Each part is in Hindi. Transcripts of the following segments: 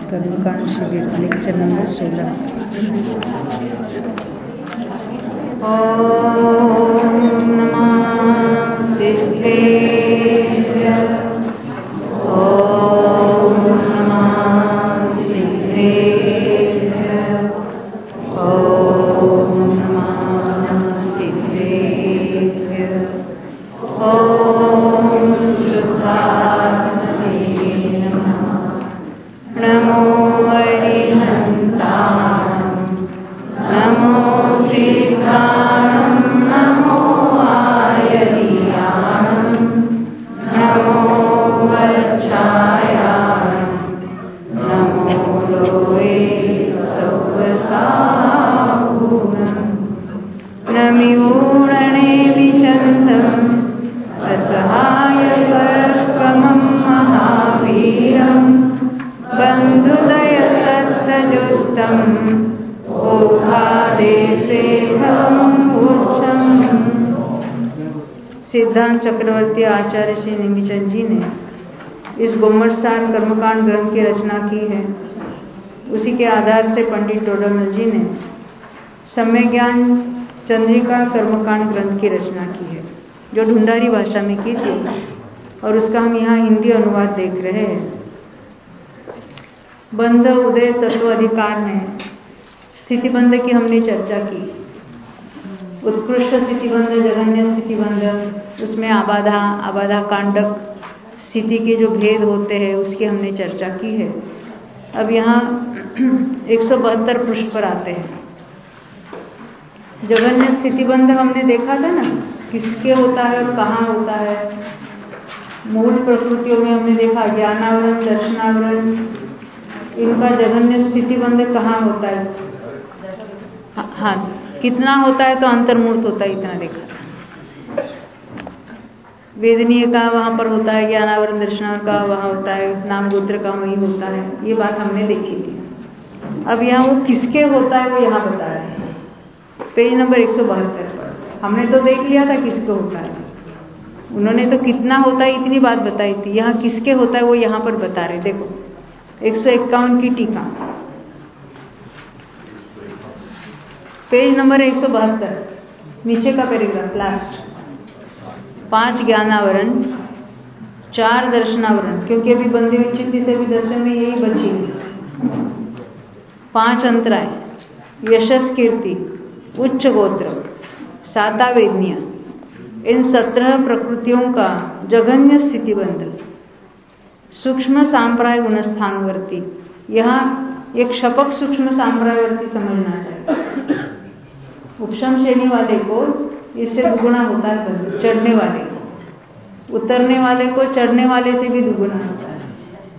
कर्मकांड शिविर लेक्चर नंबर 16। ओम नमः सिद्धेभ्यः। ओम नमः सिद्धेभ्यः। ओम नमः सिद्धेभ्यः। ओम शुद्धात्मने नमः। नमो अरिहन्ताणं नमो सिद्धाणं नमो आयर्याणं नमो वच्छायाणं नमो लोये सौवसाहुनं नमिऊर्णे विचन्दम् असहायपरक्रमं महावीरं बन्धुदयसत्तजुष्टम् सिद्धांत चक्रवर्ती आचार्य श्री निमिचंद जी ने इस गोमटसार कर्मकांड ग्रंथ की रचना की है। उसी के आधार से पंडित टोडरमल जी ने सम्य ज्ञान चंद्रिका कर्मकांड ग्रंथ की रचना की है, जो ढूंढारी भाषा में की थी, और उसका हम यहाँ हिंदी अनुवाद देख रहे हैं। बंध उदय सत्व अधिकार में स्थितिबंध की हमने चर्चा की। उत्कृष्ट स्थितिबंध, जघन्य स्थितिबंध, उसमें आबाधा, आबाधा कांडक स्थिति के जो भेद होते हैं उसकी हमने चर्चा की है। अब यहाँ 172 पृष्ठ पर आते हैं। जघन्य स्थितिबंध हमने देखा था ना, किसके होता है और कहाँ होता है। मूल प्रकृतियों में हमने देखा ज्ञानावरण, दर्शनावरण, इनका जघन्य स्थितिबंध कहाँ होता है। हाँ, कितना होता है तो अंतर्मूर्त होता है, इतना देखा। वेदनीय का वहाँ पर होता है, ज्ञानावरण दर्शनावरण का वहाँ होता है, नाम गोत्र का वही होता है। ये बात हमने देखी थी। अब यहाँ वो किसके होता है वो यहाँ बता रहे हैं, पेज नंबर 172 पर। हमने तो देख लिया था किसके होता है, उन्होंने तो कितना होता है इतनी बात बताई थी। यहाँ किसके होता है वो यहाँ पर बता रहे। देखो 151 की टीका, पेज नंबर 172, नीचे का पैराग्राफ लास्ट। 5 ज्ञानावरण, 4 दर्शनावरण, क्योंकि अभी बंदी विच्छित्ति से भी 10वें में यही बची। 5 अंतराय, यशस कीर्ति, उच्च गोत्र, साता वेदनीय, इन 17 प्रकृतियों का जघन्य स्थितिबंध, सूक्ष्म सांप्राय गुणस्थानवर्ती। यहाँ एक शपक सूक्ष्म सांप्रायवर्ती समझना चाहिए। उपशम श्रेणी वाले को इससे दुगुना होता है बंध, चढ़ने वाले को, उतरने वाले को चढ़ने वाले से भी दुगुना होता है।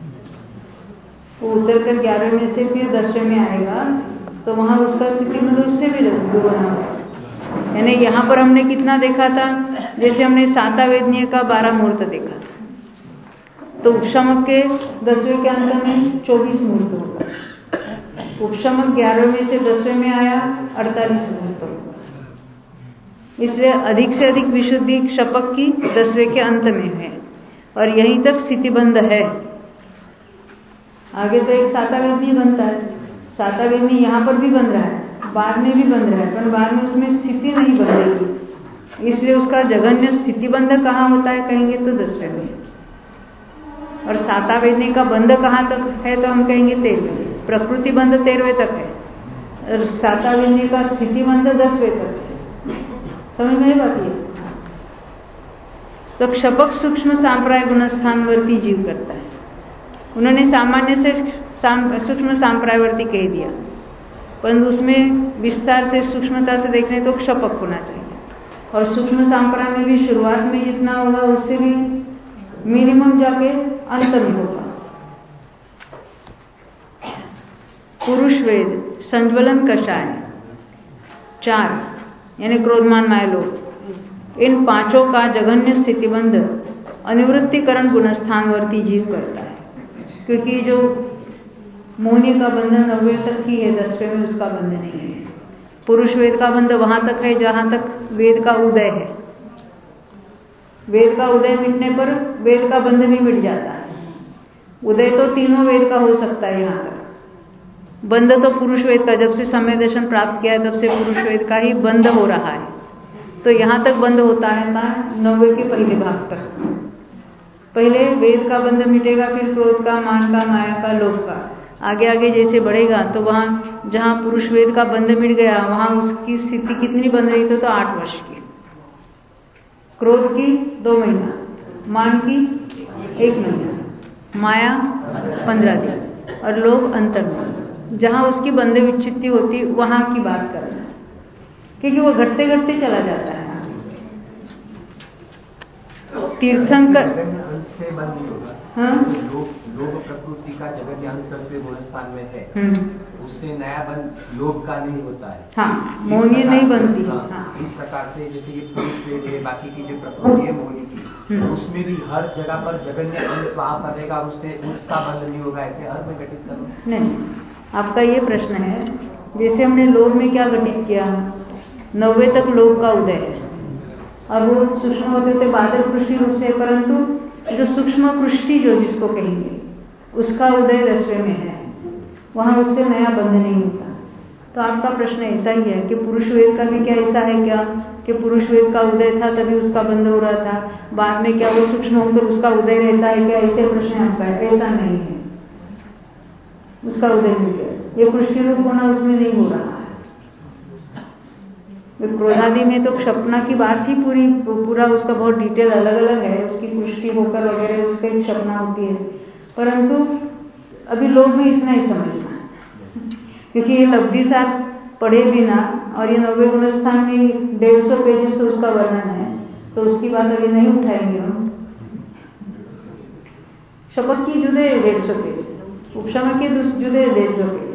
वो उतर कर 11वें में से फिर 10वें में आएगा तो वहां उसका स्थिति मतलब उससे भी दुगुना होता है। यानी यहाँ पर हमने कितना देखा था, जैसे हमने साता वेदनीय का 12 मुहूर्त देखा था, तो उपशमक के 10वें के अंत में 24 मुहूर्त होगा। उपशमक 11वें में से 10वें में आया 48 मुहूर्त होगा। इसलिए अधिक से अधिक विशुद्धि शपक की 10वें के अंत में है, और यहीं तक स्थितिबंध है। आगे तो एक साता वेदनी बनता है। साता वेदनी यहाँ पर भी बन रहा है, बाद में भी बन रहा है, पर बाद में उसमें स्थिति नहीं बन रही, इसलिए उसका जघन्य स्थितिबंध कहाँ होता है कहेंगे तो 10वें में। और साता वेदनी का बंध कहाँ तक है तो हम कहेंगे 13वें। प्रकृति बंध 13वें तक है, और साता वेदनी का स्थितिबंध 10वें तक है। समझ में बात ये। तो क्षपक सूक्ष्म सांप्राय गुणस्थानवर्ती जीव करता है। उन्होंने सामान्य से सूक्ष्म सांप्रायवर्ती कह दिया, परंतु उसमें विस्तार से सूक्ष्मता से देखने तो क्षपक होना चाहिए। और सूक्ष्म सांप्राय में भी शुरुआत में जितना होगा उससे भी मिनिमम जाके अंत में होगा। पुरुष वेद, संज्वलन कषाय, 4 यानी क्रोधमान मायलोक, इन 5 का जघन्य स्थितिबंध अनिवृत्तिकरण गुणस्थानवर्ती जीव करता है। क्योंकि जो मोहनी का बंधन 9वें तक ही है, 10वें में उसका बंध नहीं है। पुरुष वेद का बंध वहां तक है जहां तक वेद का उदय है। वेद का उदय मिटने पर वेद का बंध भी मिट जाता है। उदय तो तीनों वेद का हो सकता है यहाँ तक, बंध तो पुरुष वेद का, जब से सम्य दर्शन प्राप्त किया है तब से पुरुष वेद का ही बंध हो रहा है। तो यहाँ तक बंध होता है ना 90 के पहले भाग तक। पहले वेद का बंध मिटेगा, फिर क्रोध का, मान का, माया का, लोभ का। आगे आगे जैसे बढ़ेगा तो वहाँ जहाँ पुरुष वेद का बंध मिट गया वहाँ उसकी स्थिति कितनी बन रही तो 8 वर्ष की, क्रोध की 2 महीना, मान की 1 महीना, माया 15 दिन और लोभ अंतर में। जहाँ उसकी बंधे विच्छित्ति होती वहाँ की बात कर रहे हैं, क्योंकि वो घटते घटते चला जाता है। तीर्थंकर से बंद नहीं होगा। हाँ? लोभ प्रकृति का जगत ज्ञान 10वें गुणस्थान में है, उससे नया बंध लोभ का नहीं होता है। हाँ, मोहनी नहीं बनती। हाँ, इस प्रकार से जैसे कि पुरुष वेद है, बाकी की जो प्रकृति है मोहनी की, उसमें भी हर जगह पर जगन्य अंश वहाँ पड़ेगा, उससे उसका बंध नहीं होगा। ऐसे हर में घटित करो नहीं। आपका ये प्रश्न है, जैसे हमने लोभ में क्या घटित किया, 90 तक लोभ का उदय है और वो सूक्ष्म होते होते बादल पृष्टि रूप से, परंतु जो सूक्ष्म पृष्टि जो जिसको कहेंगे उसका उदय 10वें में है, वहाँ उससे नया बंध नहीं होता। तो आपका प्रश्न ऐसा ही है कि पुरुष वेद का भी क्या ऐसा है क्या कि पुरुष वेद का उदय था तभी उसका बंध हो रहा था, बाद में क्या वो सूक्ष्म होकर उसका उदय रहता है क्या, ऐसे प्रश्न आपका है? ऐसा नहीं है, उसका उदय नहीं है, ये पृष्टि रूप होना उसमें नहीं हो रहा है। क्रोधादि में तो क्षपना की बात ही पूरा उसका बहुत डिटेल अलग अलग है, उसकी पुष्टि होकर वगैरह उसके क्षपना होती है, परंतु अभी लोग भी इतना ही समझना है, क्योंकि ये लब्धि साथ पढ़े बिना और ये 90 गुणस्थान में 150 पेजेस से उसका वर्णन है, तो उसकी बात अभी नहीं उठाएंगे हम। शपथ की जुदे 150 पेज, उपशम के जुदे 150 पेज,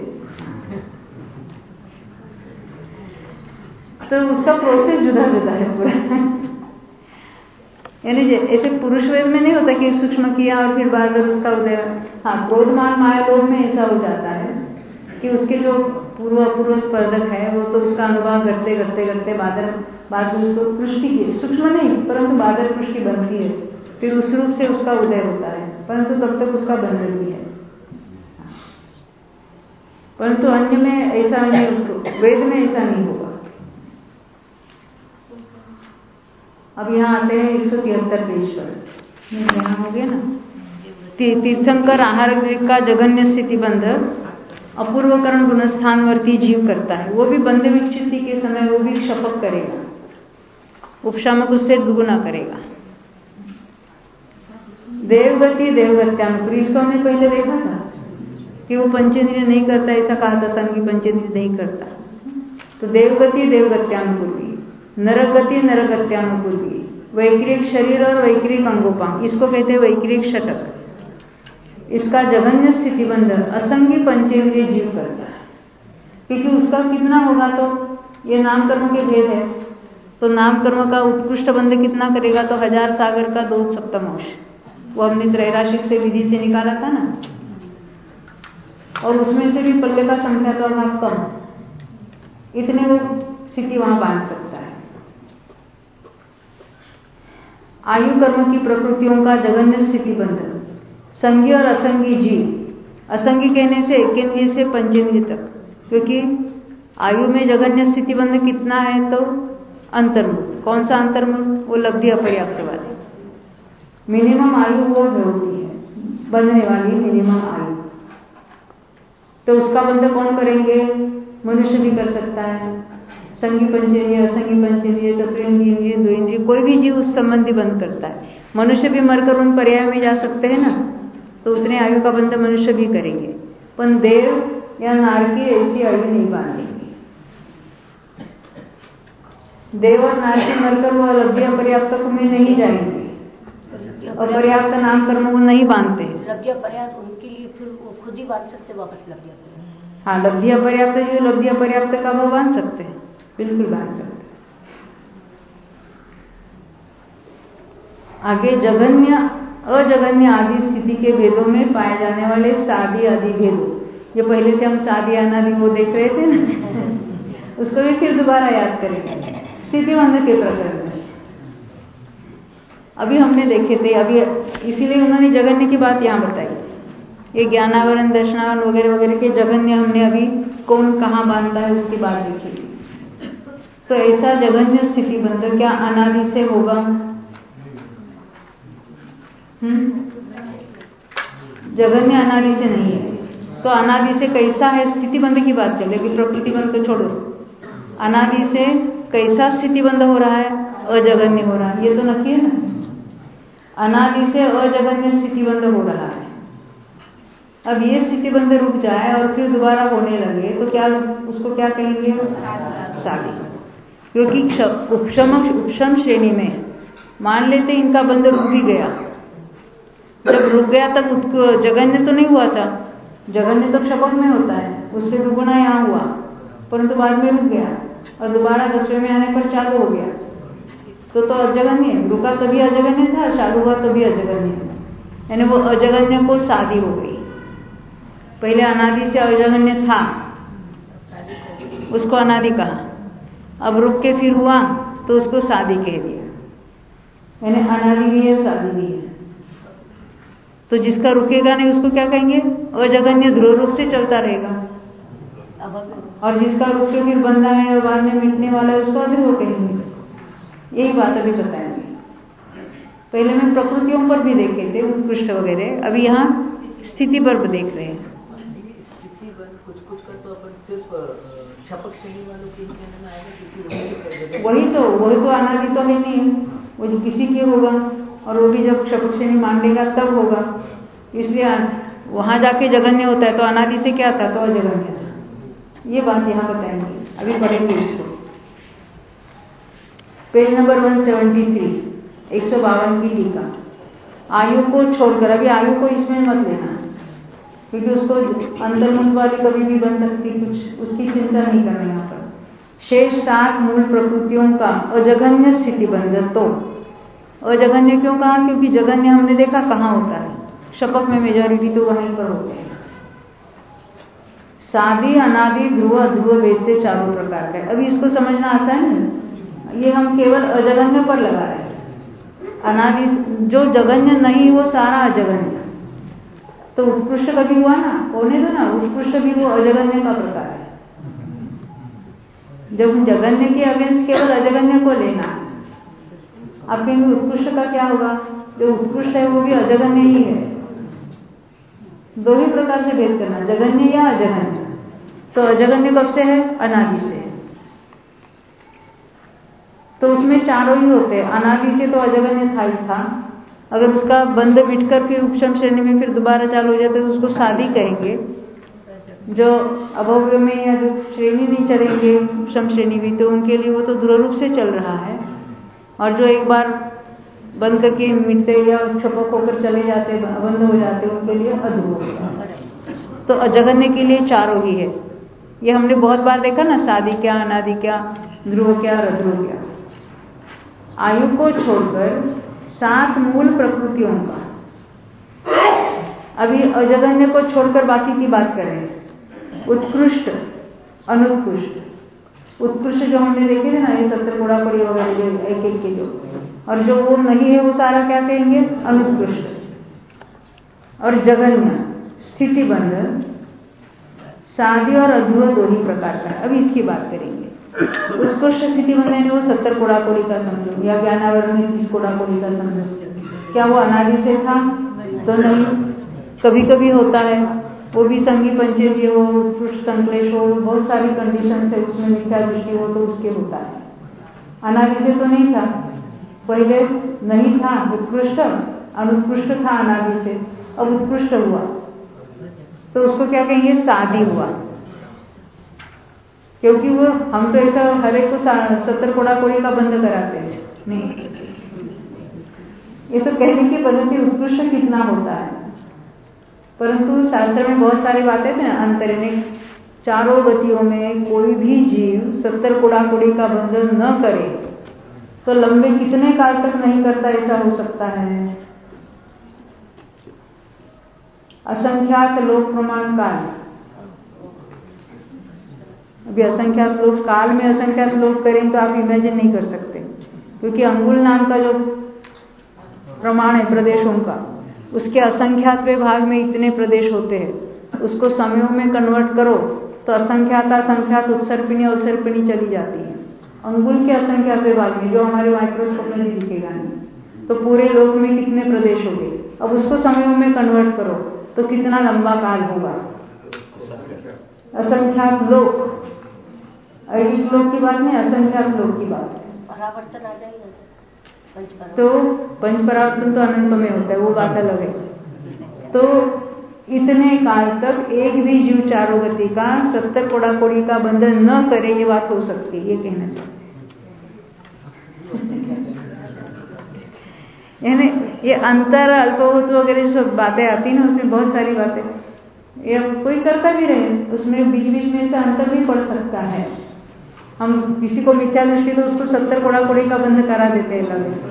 तो उसका प्रोसेस जुदा जुदा है पूरा। यानी ऐसे पुरुष वेद में नहीं होता कि सूक्ष्म किया और फिर बाद में उसका उदय। हाँ, क्रोध मान माया लोभ में ऐसा हो जाता है कि उसके जो पूर्व स्पर्धक है वो तो उसका अनुभव करते करते करते बाद में उसको पुष्टि की, सूक्ष्म नहीं परंतु बादल पुष्टि बनती है, फिर उस रूप से उसका उदय होता है, परंतु तब तक उसका बंधन भी है। परंतु अन्य में ऐसा नहीं, उसको वेद में ऐसा नहीं होगा। अब यहाँ आते हैं 173 पेज पर, यहाँ हो गया ना, तीर्थंकर आहार का जघन्य स्थिति बंध अपूर्वकरण गुणस्थानवर्ती जीव करता है, वो भी बंध विच्छित्ति के समय वो भी शपथ करेगा, उपशामक उससे दुगुना करेगा। देवगति देवगत्यानुपुरी, इसको हमने पहले देखा था कि वो पंचेंद्रिय नहीं करता, ऐसा कहा था, संगी पंचेंद्रिय नहीं करता। तो देवगति देवगत्यानुपूर्वी, नरगति नरगत्यानुपूर्वी, वैक्रिक शरीर और वैक्रिक अंगोपांग, इसको कहते हैं वैक्रिक षटक। इसका जघन्य स्थिति बंध असंगी पंचेंद्रिय जीव करता है, क्योंकि उसका कितना होगा, तो ये नाम कर्म के भेद है, तो नाम कर्म का उत्कृष्ट बंध कितना करेगा, तो 1000 सागर का 2 सप्तमांश, वो हमने त्रैराशिक से विधि से निकाला था ना, और उसमें से भी पल्ले का संख्या तो वहां कम, इतने वो स्थिति वहां बांध सकता है। आयु कर्म की प्रकृतियों का जघन्य स्थिति बंध संगी और असंगी जीव, असंगी कहने से एकेंद्रिय से पंचेंद्रिय तक, क्योंकि आयु में जघन्य स्थिति बंध कितना है, तो अंतर्मुख। कौन सा अंतर्मुख, वो लब्धि अपर्याप्त वाली, मिनिमम आयु वो होती है बंधने वाली मिनिमम आयु, तो उसका बंध कौन करेंगे, मनुष्य भी कर सकता है, संगी पंचेंद्रिय असंगी पंचेंद्रिय चतुरेंद्रिय इंद्रिय 2 इंद्रिय, कोई भी जीव उस संबंधी बंध करता है। मनुष्य भी मरकर उन पर्याय में जा सकते हैं ना, तो उतने आयु का बंध मनुष्य भी करेंगे, पर देव या नारकी ऐसी आयु नहीं बांधेंगे। देव और नारकी मरकर वो लब्धि अपर्याप्त में नहीं जाएंगे, और पर्याप्त नाम कर्म वो नहीं बांधते। लब्धि अपर्याप्त उनके लिए फिर वो खुद ही बांध सकते वापस लब्धि अपर्याप्त। हाँ, लब्धि अपर्याप्त जो लब्धि अपर्याप्त का वो बांध सकते हैं, बिल्कुल बांध सकते हैं। आगे जघन्य अजघन्य आदि स्थिति के भेदों में पाए जाने वाले सादी आदि भेदों, जो पहले से हम सादी अनादि वो देख रहे थे ना, उसको भी फिर दोबारा याद करेंगे स्थिति बंध के प्रकरण में। अभी हमने देखे थे, अभी इसीलिए उन्होंने जघन्य की बात यहाँ बताई ये ज्ञानावरण दर्शनावरण वगैरह वगैरह के जघन्य हमने अभी कौन कहाँ बांधता है उसकी बात देखी थी। तो ऐसा जघन्य स्थिति बंध क्या अनादि से होगा? जघन्य अनादि से नहीं है। तो अनादि से कैसा है स्थिति बंध की बात चलेगी, प्रकृति बंध को छोड़ो। अनादि से कैसा स्थिति बंध हो रहा है? अजघन्य हो रहा है, ये तो नक्की है ना। अनादि से अजघन्य स्थिति बंध हो रहा है। अब ये स्थिति बंध रुक जाए और फिर दोबारा होने लगे तो क्या उसको क्या कहेंगे? सादी। क्योंकि उपशम श्रेणी में मान लेते इनका बंध रुक भी गया, जब रुक गया तब जघन्य तो नहीं हुआ था। जघन्य तो क्षपक में होता है, उससे दुगुना यहाँ हुआ, परंतु बाद में रुक गया और दोबारा 10वें में आने पर चालू हो गया तो अजघन्य। रुका तभी अजघन्य था, चालू हुआ तभी अजघन्य था, यानी वो अजघन्य को सादी हो गई। पहले अनादि से अजघन्य था, उसको अनादि कहा, अब रुक के फिर हुआ तो उसको सादी कह दिया, यानी अनादि भी है सादी भी है। तो जिसका रुकेगा नहीं उसको क्या कहेंगे? अजघन्य ध्रुव रूप से चलता रहेगा। और जिसका रुक के फिर बंधा है और बाद में मिटने वाला है उसको अध्रुव कहेंगे। यही बात अभी बताएंगे। पहले में प्रकृतियों पर भी देखे थे, उत्कृष्ट वगैरह, अभी यहाँ स्थिति पर देख रहे हैं। कुछ का तो अपन सिर्फ छपक श्रेणी वालों के कहने में आएगा, क्योंकि वही तो अनादि तो है नहीं, वो जो किसी के होगा और वो भी जब छपक श्रेणी मान लेगा तब होगा। इसलिए वहां जाके जघन्य होता है, तो अनादि से क्या था? तो अजघन्य था। ये बात यहाँ बताएंगे, अभी पढ़ेंगे इसको। पेज नंबर 173, 152 की टीका। आयु को छोड़कर, अभी आयु को इसमें मत लेना क्योंकि उसको अंतर्मुख वाली कभी भी बन सकती, कुछ उसकी चिंता नहीं करना यहाँ पर। शेष 7 मूल प्रकृतियों का अजघन्य स्थिति बंध। तो अजघन्य क्यों कहा? क्योंकि जघन्य हमने देखा कहाँ होता है, शपथ में मेजॉरिटी तो वहीं पर होते हैं। सादी, अनादि, ध्रुव, अध्रुव भेद से चारों प्रकार का है। अभी इसको समझना आता है ना, ये हम केवल अजघन्य पर लगा रहे हैं। अनादि जो जघन्य नहीं वो सारा अजघन्य। तो उत्कृष्ट कभी हुआ ना, होने दो ना, उत्कृष्ट भी वो अजघन्य का प्रकार है। जब जघन्य के अगेंस्ट केवल अजघन्य को लेना, आप कहेंगे उत्कृष्ट का क्या होगा? जो उत्कृष्ट है वो भी अजघन्य ही है। दो ही प्रकार से भेद करना, जघन्य या अजघन्य। तो अजघन्य कब से है? अनादि से। तो उसमें चारों ही होते हैं। अनादि से तो अजघन्य था ही था, अगर उसका बंध बिटकर फिर उपशम श्रेणी में फिर दोबारा चालू हो जाता है तो उसको सादी कहेंगे। जो अभव्य में या जो श्रेणी नहीं चलेंगे उपशम श्रेणी भी, तो उनके लिए वो तो ध्रुव रूप से चल रहा है। और जो एक बार बंद करके मिटते या छपक होकर चले जाते, बंद हो जाते, उनके लिए अध्रुव। तो अजघन्य के लिए चारों ही है। ये हमने बहुत बार देखा ना, सादी क्या, अनादि क्या, ध्रुव क्या, अध्रुव क्या। आयु को छोड़कर 7 मूल प्रकृतियों का, अभी अजघन्य को छोड़कर बाकी की बात करें। उत्कृष्ट, अनुत्कृष्ट। उत्कृष्ट जो हमने देखे थे ना, ये 70 कोड़ापड़ी वगैरह जो एक एक के जो, और जो वो नहीं है वो सारा क्या कहेंगे? अनुत्कृष्ट। और जघन्य, स्थिति बंध, सादी और अध्रुव दो ही प्रकार का है। अभी इसकी बात करेंगे। उत्कृष्ट स्थिति बंध यानी वो 70 कोड़ाकोड़ी का समझो, या ज्ञानावरण में 30 कोड़ाकोड़ी का समझो। क्या वो अनादि से था? तो नहीं, कभी कभी होता है, वो भी संगी पंचेंद्रिय हो, उत्कृष्ट संक्लेश हो, बहुत सारी कंडीशन है, उसमें मिथ्या दृष्टि हो तो उसके होता है। अनादि से तो नहीं था, पहले नहीं था उत्कृष्ट, अनुत्कृष्ट था अनादि से, अब उत्कृष्ट हुआ तो उसको क्या कहेंगे? सादी हुआ। क्योंकि वो हम तो ऐसा हर एक को 70 कोड़ाकोड़ी का बंद कराते हैं नहीं, ये तो कहने की पद्धति उत्कृष्ट कितना होता है। परंतु शास्त्र में बहुत सारी बातें थे, अंतरिक चारों गतियों में कोई भी जीव 70 कोड़ाकोड़ी का बंधन न करे तो लंबे कितने काल तक नहीं करता, ऐसा हो सकता है। असंख्यात लोक प्रमाण काल, अभी असंख्यात लोक काल में असंख्यात लोक करें तो आप इमेजिन नहीं कर सकते, क्योंकि अंगुल नाम का जो प्रमाण है प्रदेशों का, उसके असंख्यातवें भाग में इतने प्रदेश होते हैं, उसको समयों में कन्वर्ट करो तो असंख्यात उत्सर्पिणी अवसर्पिणी चली जाती है। अंगुल के असंख्यातवें भाग में, जो हमारे माइक्रोस्कोप में भी दिखेगा नहीं, तो पूरे लोक में कितने प्रदेश हो गए। अब उसको समयों में कन्वर्ट करो तो कितना लंबा काल होगा। असंख्यात लोक, अहिक लोक की बात नहीं, असंख्यात लोक की बात है। परावर्तन आ जाएगा तो पंच परावर्तन तो अनंत में होता है, वो बात अलग है। तो इतने काल तक एक भी जीव चारों गति का 70 कोड़ा-कोड़ी का बंधन न करे, ये बात हो सकती है, ये कहना चाहिए। यानी ये अंतर अल्पभूत वगैरह जो सब बातें आती है ना, उसमें बहुत सारी बातें ये कोई करता भी रहे, उसमें बीच बीच में से अंतर भी पड़ सकता है। हम किसी को मिथ्या दृष्टि तो उसको 70 कोड़ा-कोड़ी का बंध करा देते हैं लगे।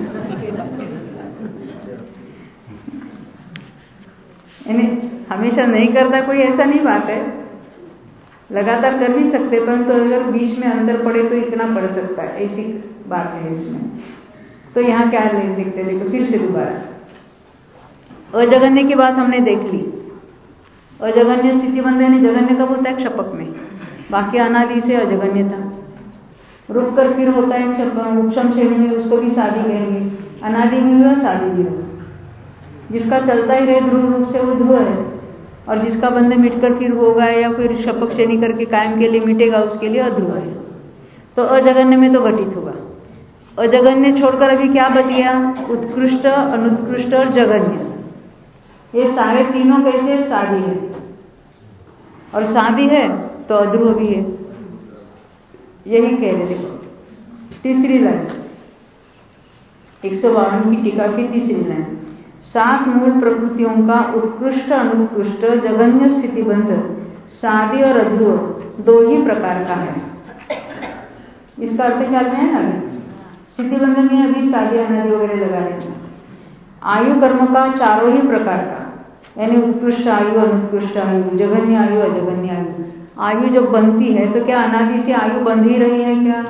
हमेशा नहीं करता कोई, ऐसा नहीं बात है, लगातार कर भी सकते, परंतु अगर बीच में अंतर पड़े तो इतना पड़ सकता है, ऐसी बात है इसमें। तो यहाँ क्या देखते, देखो फिर से दोबारा अजगन्य की बात हमने देख ली। अजगन्य स्थिति बंधन, जगन्य कब होता है? क्षपक में। बाकी अनादि से अजगन्य था। रुक कर फिर होता है उपशम श्रेणी में, उसको भी शादी कहेंगे। अनादि भी हुआ, शादी भी हुआ। जिसका चलता ही रहे ध्रुव रूप से, वो ध्रुव है, और जिसका बंध मिटकर फिर होगा या फिर शपक श्रेणी करके कायम के लिए मिटेगा, उसके लिए अध्रुव है। तो अजगन्य में तो घटित होगा। अजगन्य छोड़कर अभी क्या बच गया? उत्कृष्ट, अनुत्कृष्ट और जगन्य। ये सारे तीनों कैसे? शादी है, और शादी है तो अध्रुव भी है। यही कह रहे। देखो तीसरी लाइन, 152 की टीका की तीसरी लाइन, 7 मूल प्रकृतियों का उत्कृष्ट, अनुत्कृष्ट, जगन्य स्थितिबंध, शादी और अध्रुव 2 ही प्रकार का है। इसका अर्थ क्या है ना? स्थितिबंध में अभी शादी अनादि वगैरह लगा रहे हैं। आयु कर्म का 4 ही प्रकार का, यानी उत्कृष्ट आयु, अनुत्कृष्ट आयु, जघन्य आयु, अजगन्य आयु। आयु जब बनती है तो क्या अनादि से आयु बंध ही रही है क्या?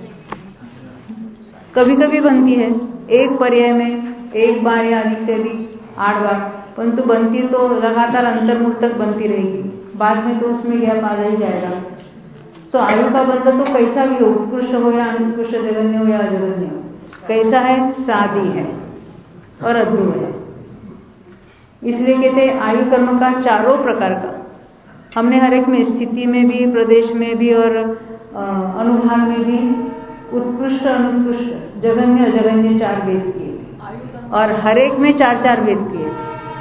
कभी कभी बनती है, एक पर्याय में 1 बार या अधिक से अधिक 8 बार, परंतु बनती तो लगातार अंतर्मुख तक बनती रहेगी, बाद में तो उसमें गैप आ ही जाएगा। तो आयु का बंध तो कैसा भी हो, उत्कृष्ट हो या अनुत्कृष्ट, जगन्य हो या अजगन्य हो, कैसा है? शादी है और अध्रुव है। इसलिए कहते हैं आयु कर्म का 4 प्रकार का। हमने हर एक में, स्थिति में भी, प्रदेश में भी और अनुभाग में भी उत्कृष्ट, अनुत्कृष्ट, जगन्य, अजगन्य 4 भेद किए, और हर एक में 4-4 भेद किए।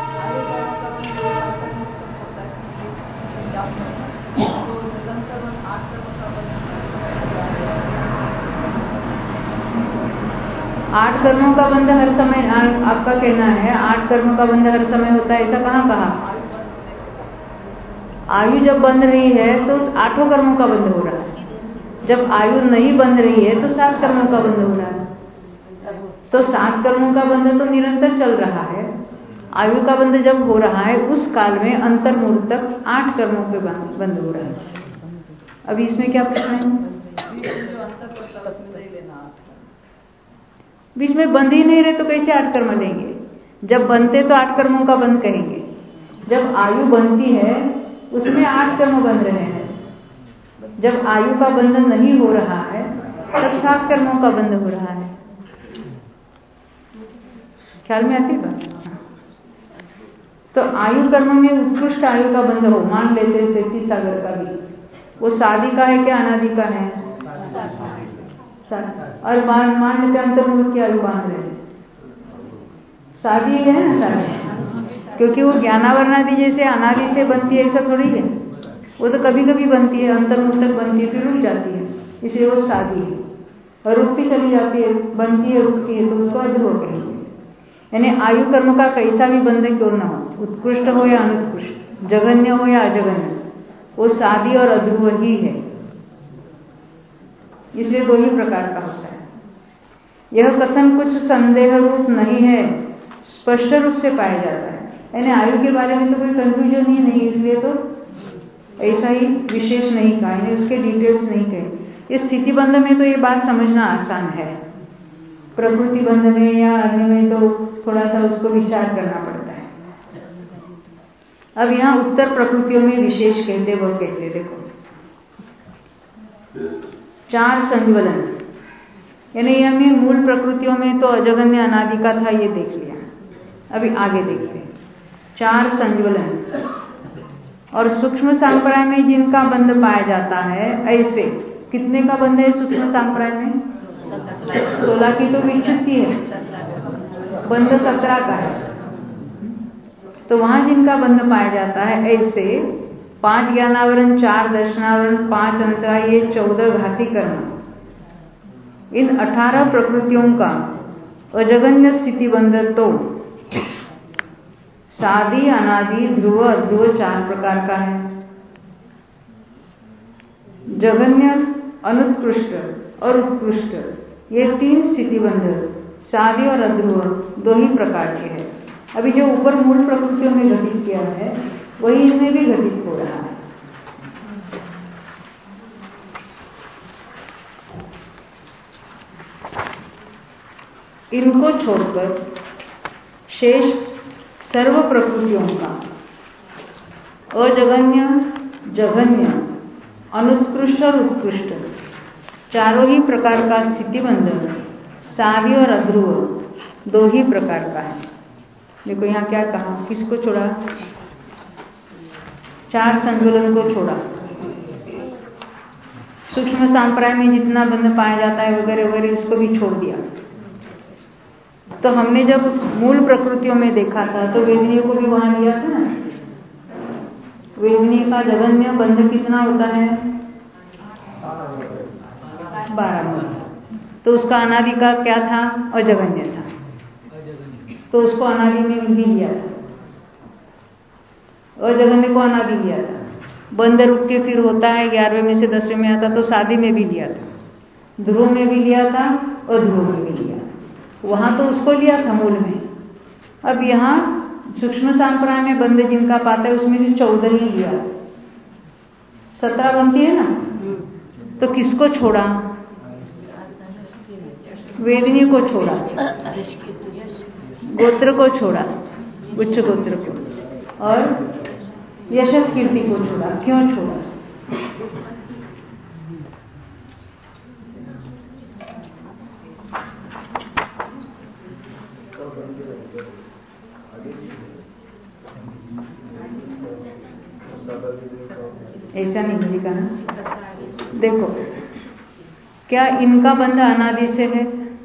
8 कर्मों का बंध हर समय, आपका कहना है 8 कर्मों का बंध हर समय होता है, ऐसा कहाँ कहा? आयु जब बंध रही है तो 8 कर्मों का बंध हो रहा है। जब आयु नहीं बंध रही है तो 7 कर्मों का बंध हो रहा है। तो 7 कर्मों का बंध तो निरंतर चल रहा है। आयु का बंध जब हो रहा है उस काल में अंतर्मुहूर्त तक 8 कर्मों के बंध हो रहा है। अभी इसमें क्या प्रश्न है? बीच में बंध ही नहीं रहे तो कैसे 8 कर्म लेंगे? जब बनते तो 8 कर्मों का बंध कहेंगे। जब आयु बनती है उसमें 8 कर्म बन रहे हैं। जब आयु का बंधन नहीं हो रहा है तब 7 कर्मों का बंध हो रहा है। ख्याल में आती बात? तो आयु कर्म में उत्कृष्ट आयु का बंध हो, मान लेते 33 सागर का भी, वो शादी का है क्या अनादि का है? और मान लेते अंतर्मुहूर्त की आयु बांध रहे हैं, शादी है ना शादी, क्योंकि वो ज्ञानावरणादि जैसे अनादि से बनती है ऐसा थोड़ी है। वो तो कभी कभी बनती है, अंतर्मुहूर्त तक बनती है, फिर रुक जाती है, इसलिए वो शादी है। और रुकती चली जाती है, बनती है, रुकती है, तो उसको अध्रुव कहेंगे। यानी आयु कर्म का कैसा भी बंध क्यों न हो, उत्कृष्ट हो या अनुत्कृष्ट, जघन्य हो या अजघन्य, वो शादी और अध्रुव ही है। इसलिए 2 ही प्रकार का होता है। यह कथन कुछ संदेह रूप नहीं है, स्पष्ट रूप से पाया जाता है। यानी आयु के बारे में तो कोई कंफ्यूजन ही नहीं, इसलिए तो ऐसा ही विशेष नहीं कहा, उसके डिटेल्स नहीं कहे। इस स्थिति बंध में तो ये बात समझना आसान है, प्रकृति बंध में या अन्य में तो थोड़ा सा उसको विचार करना पड़ता है। अब यहाँ उत्तर प्रकृतियों में विशेष कहते वो कहते देखो 4 संज्वलन, यानी हमें मूल प्रकृतियों में तो अजगन्य अनादि का था, ये देख लिया। अभी आगे देखते हैं 4 संज्वलन और सूक्ष्म संप्राय में जिनका बंध पाया जाता है। ऐसे कितने का बंध है सूक्ष्म संप्राय में? 16 की तो विच्युति है, बंध 17 का है। तो वहां जिनका बंध पाया जाता है ऐसे 5 ज्ञानावरण, 4 दर्शनावरण, 5 अंतराय, ये 14 घाती कर्म, इन 18 प्रकृतियों का अजगन्य स्थिति बंध तो सादि, अनादि, ध्रुव, अध्रुव 4 प्रकार का है। जगन्य, अनुत्कृष्ट और उत्कृष्ट, ये 3 स्थिति बंध सादि और अध्रुव 2 ही प्रकार के हैं। अभी जो ऊपर मूल प्रकृतियों में घटित किया है वही इनमें भी घटित हो रहा है। इनको छोड़कर शेष सर्व प्रकृतियों का अजगन्य, जघन्य, अनुत्कृष्ट और उत्कृष्ट 4 ही प्रकार का स्थिति बंधन सादि और अध्रुव 2 ही प्रकार का है। देखो यहाँ क्या कहा, किसको छोड़ा? 4 संज्वलन को छोड़ा। सूक्ष्म संप्राय में जितना बंध पाया जाता है वगैरह वगैरह उसको भी छोड़ दिया। तो हमने जब मूल प्रकृतियों में देखा था तो वेदनीय को भी वहां लिया था ना। वेदनीय का जगन्य बंध कितना होता है? 12। तो उसका अनादि का क्या था? अजगन्य था, तो उसको अनादि में भी लिया था। अजगन्य को अनादि लिया था। बंद रुक के फिर होता है 11वें में से 10वें में आता, तो सादि में भी लिया था, ध्रुव में भी लिया था और ध्रुव में भी लिया था। वहां तो उसको लिया था मूल में। अब यहाँ सूक्ष्म संप्राय में बंद जिनका पाता है उसमें से 14 ही लिया, 17 बनती है ना। तो किसको छोड़ा? वेदनी को छोड़ा, गोत्र को छोड़ा, उच्च गोत्र को, और यशस कीर्ति को छोड़ा। क्यों छोड़ा? ऐसा नहीं लिखा ना। देखो क्या इनका बंध अनादि से है?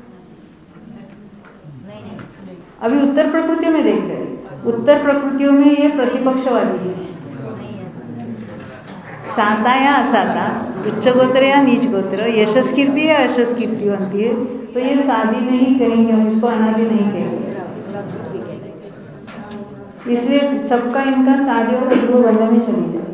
अभी उत्तर प्रकृतियों में देख रहे हैं, उत्तर प्रकृतियों में ये प्रतिपक्षवादी है। साता या असाता, उच्च गोत्र या नीच गोत्र, यशस कीर्ति या अशस कीर्ति बनती है, तो ये शादी नहीं करेंगे, हम इसको अनादि नहीं कहेंगे। इसलिए सबका इनका शादी और अध्रुव बंध में चली जाएगी।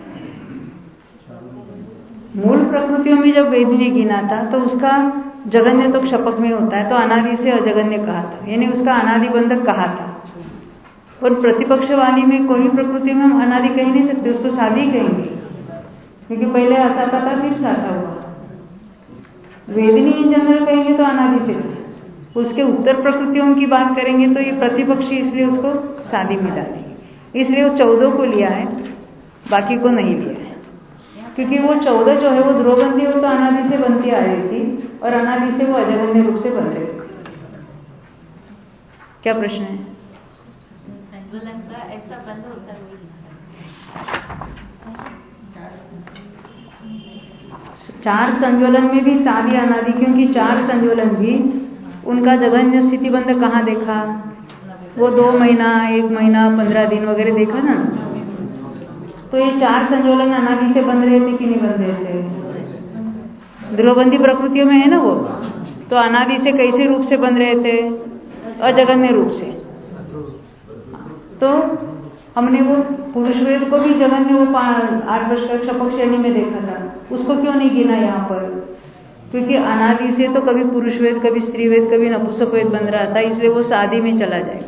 मूल प्रकृतियों में जब वेदनी गिना था तो उसका जगन्य तो क्षपक में होता है, तो अनादि से अजगन्य कहा था, यानी उसका अनादि बंधक कहा था। और प्रतिपक्ष वाली में कोई प्रकृति में हम अनादि कह नहीं सकते, उसको शादी कहेंगे, क्योंकि पहले असाता था फिर साता हुआ। वेदनी इन जनरल कहेंगे तो अनादि से, उसके उत्तर प्रकृतियों की बात करेंगे तो ये प्रतिपक्षी, इसलिए उसको शादी में डालेंगे। इसलिए उस 14 को लिया है, बाकी को नहीं लिया है, क्योंकि वो 14 जो है वो ध्रुवबंधी हो तो अनादि से बनती आ रही थी, और अनादि से वो अजगन्य रूप से बन रही थी। क्या प्रश्न है? ऐसा बंद होता है 4 संज्वलन में भी शादी अनादि, क्योंकि 4 संज्वलन भी उनका जगन्य स्थिति बंध कहाँ देखा? वो 2 महीना, 1 महीना, 15 दिन वगैरह देखा ना। तो ये 4 संज्वलन अनादि से बंध रहे थे कि नहीं बंध रहे थे? ध्रुवबंधी प्रकृतियों में है ना वो, तो अनादि से कैसे रूप से बंध रहे थे? अजगन्य रूप से। तो हमने वो पुरुष वेद को भी जगन्य वो 8 वर्ष का क्षपक श्रेणी में देखा था, उसको क्यों नहीं गिना यहाँ पर? क्योंकि अनादि से तो कभी पुरुष वेद, कभी स्त्री वेद, कभी नपुंसक वेद बन रहा था, इसलिए वो शादी में चला जाएगा।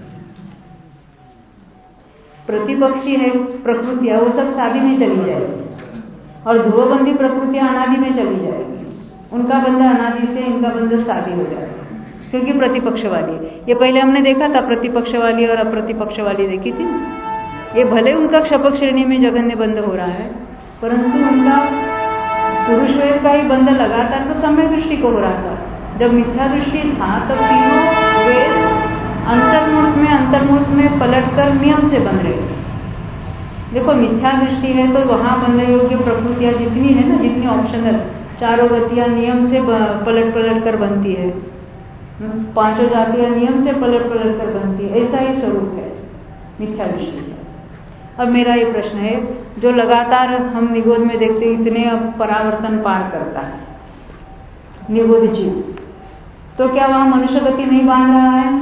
प्रतिपक्षी है प्रकृतियां, वो सब शादी में चली जाएगी, और ध्रुवबंधी प्रकृतियां अनादि में चली जाएगी। उनका बंध अनादि से, इनका बंध शादी हो जाएगा, क्योंकि प्रतिपक्ष वाली। ये पहले हमने देखा था, प्रतिपक्ष वाली और अप्रतिपक्ष वाली देखी थी। ये भले उनका क्षपक श्रेणी में जघन्य बंध हो रहा है, परंतु उनका पुरुष वेद का ही बंध लगातार तो समय दृष्टि को हो रहा था। जब मिथ्या दृष्टि था तब तीनों वेद अंतर्मुहूर्त में पलटकर नियम से बन रहे थे। देखो मिथ्या दृष्टि है तो वहां बनने योग्य प्रकृतियां जितनी है ना, जितनी ऑप्शनल चारों गतियां नियम से पलट कर बनती है, पांचों जातियां नियम से पलट कर बनती है, ऐसा ही स्वरूप है मिथ्या दृष्टि। अब मेरा ये प्रश्न है, जो लगातार हम निगोद में देखते इतने परावर्तन पार करता है निगोद जीव, तो क्या वहां मनुष्य गति नहीं बांध रहा है?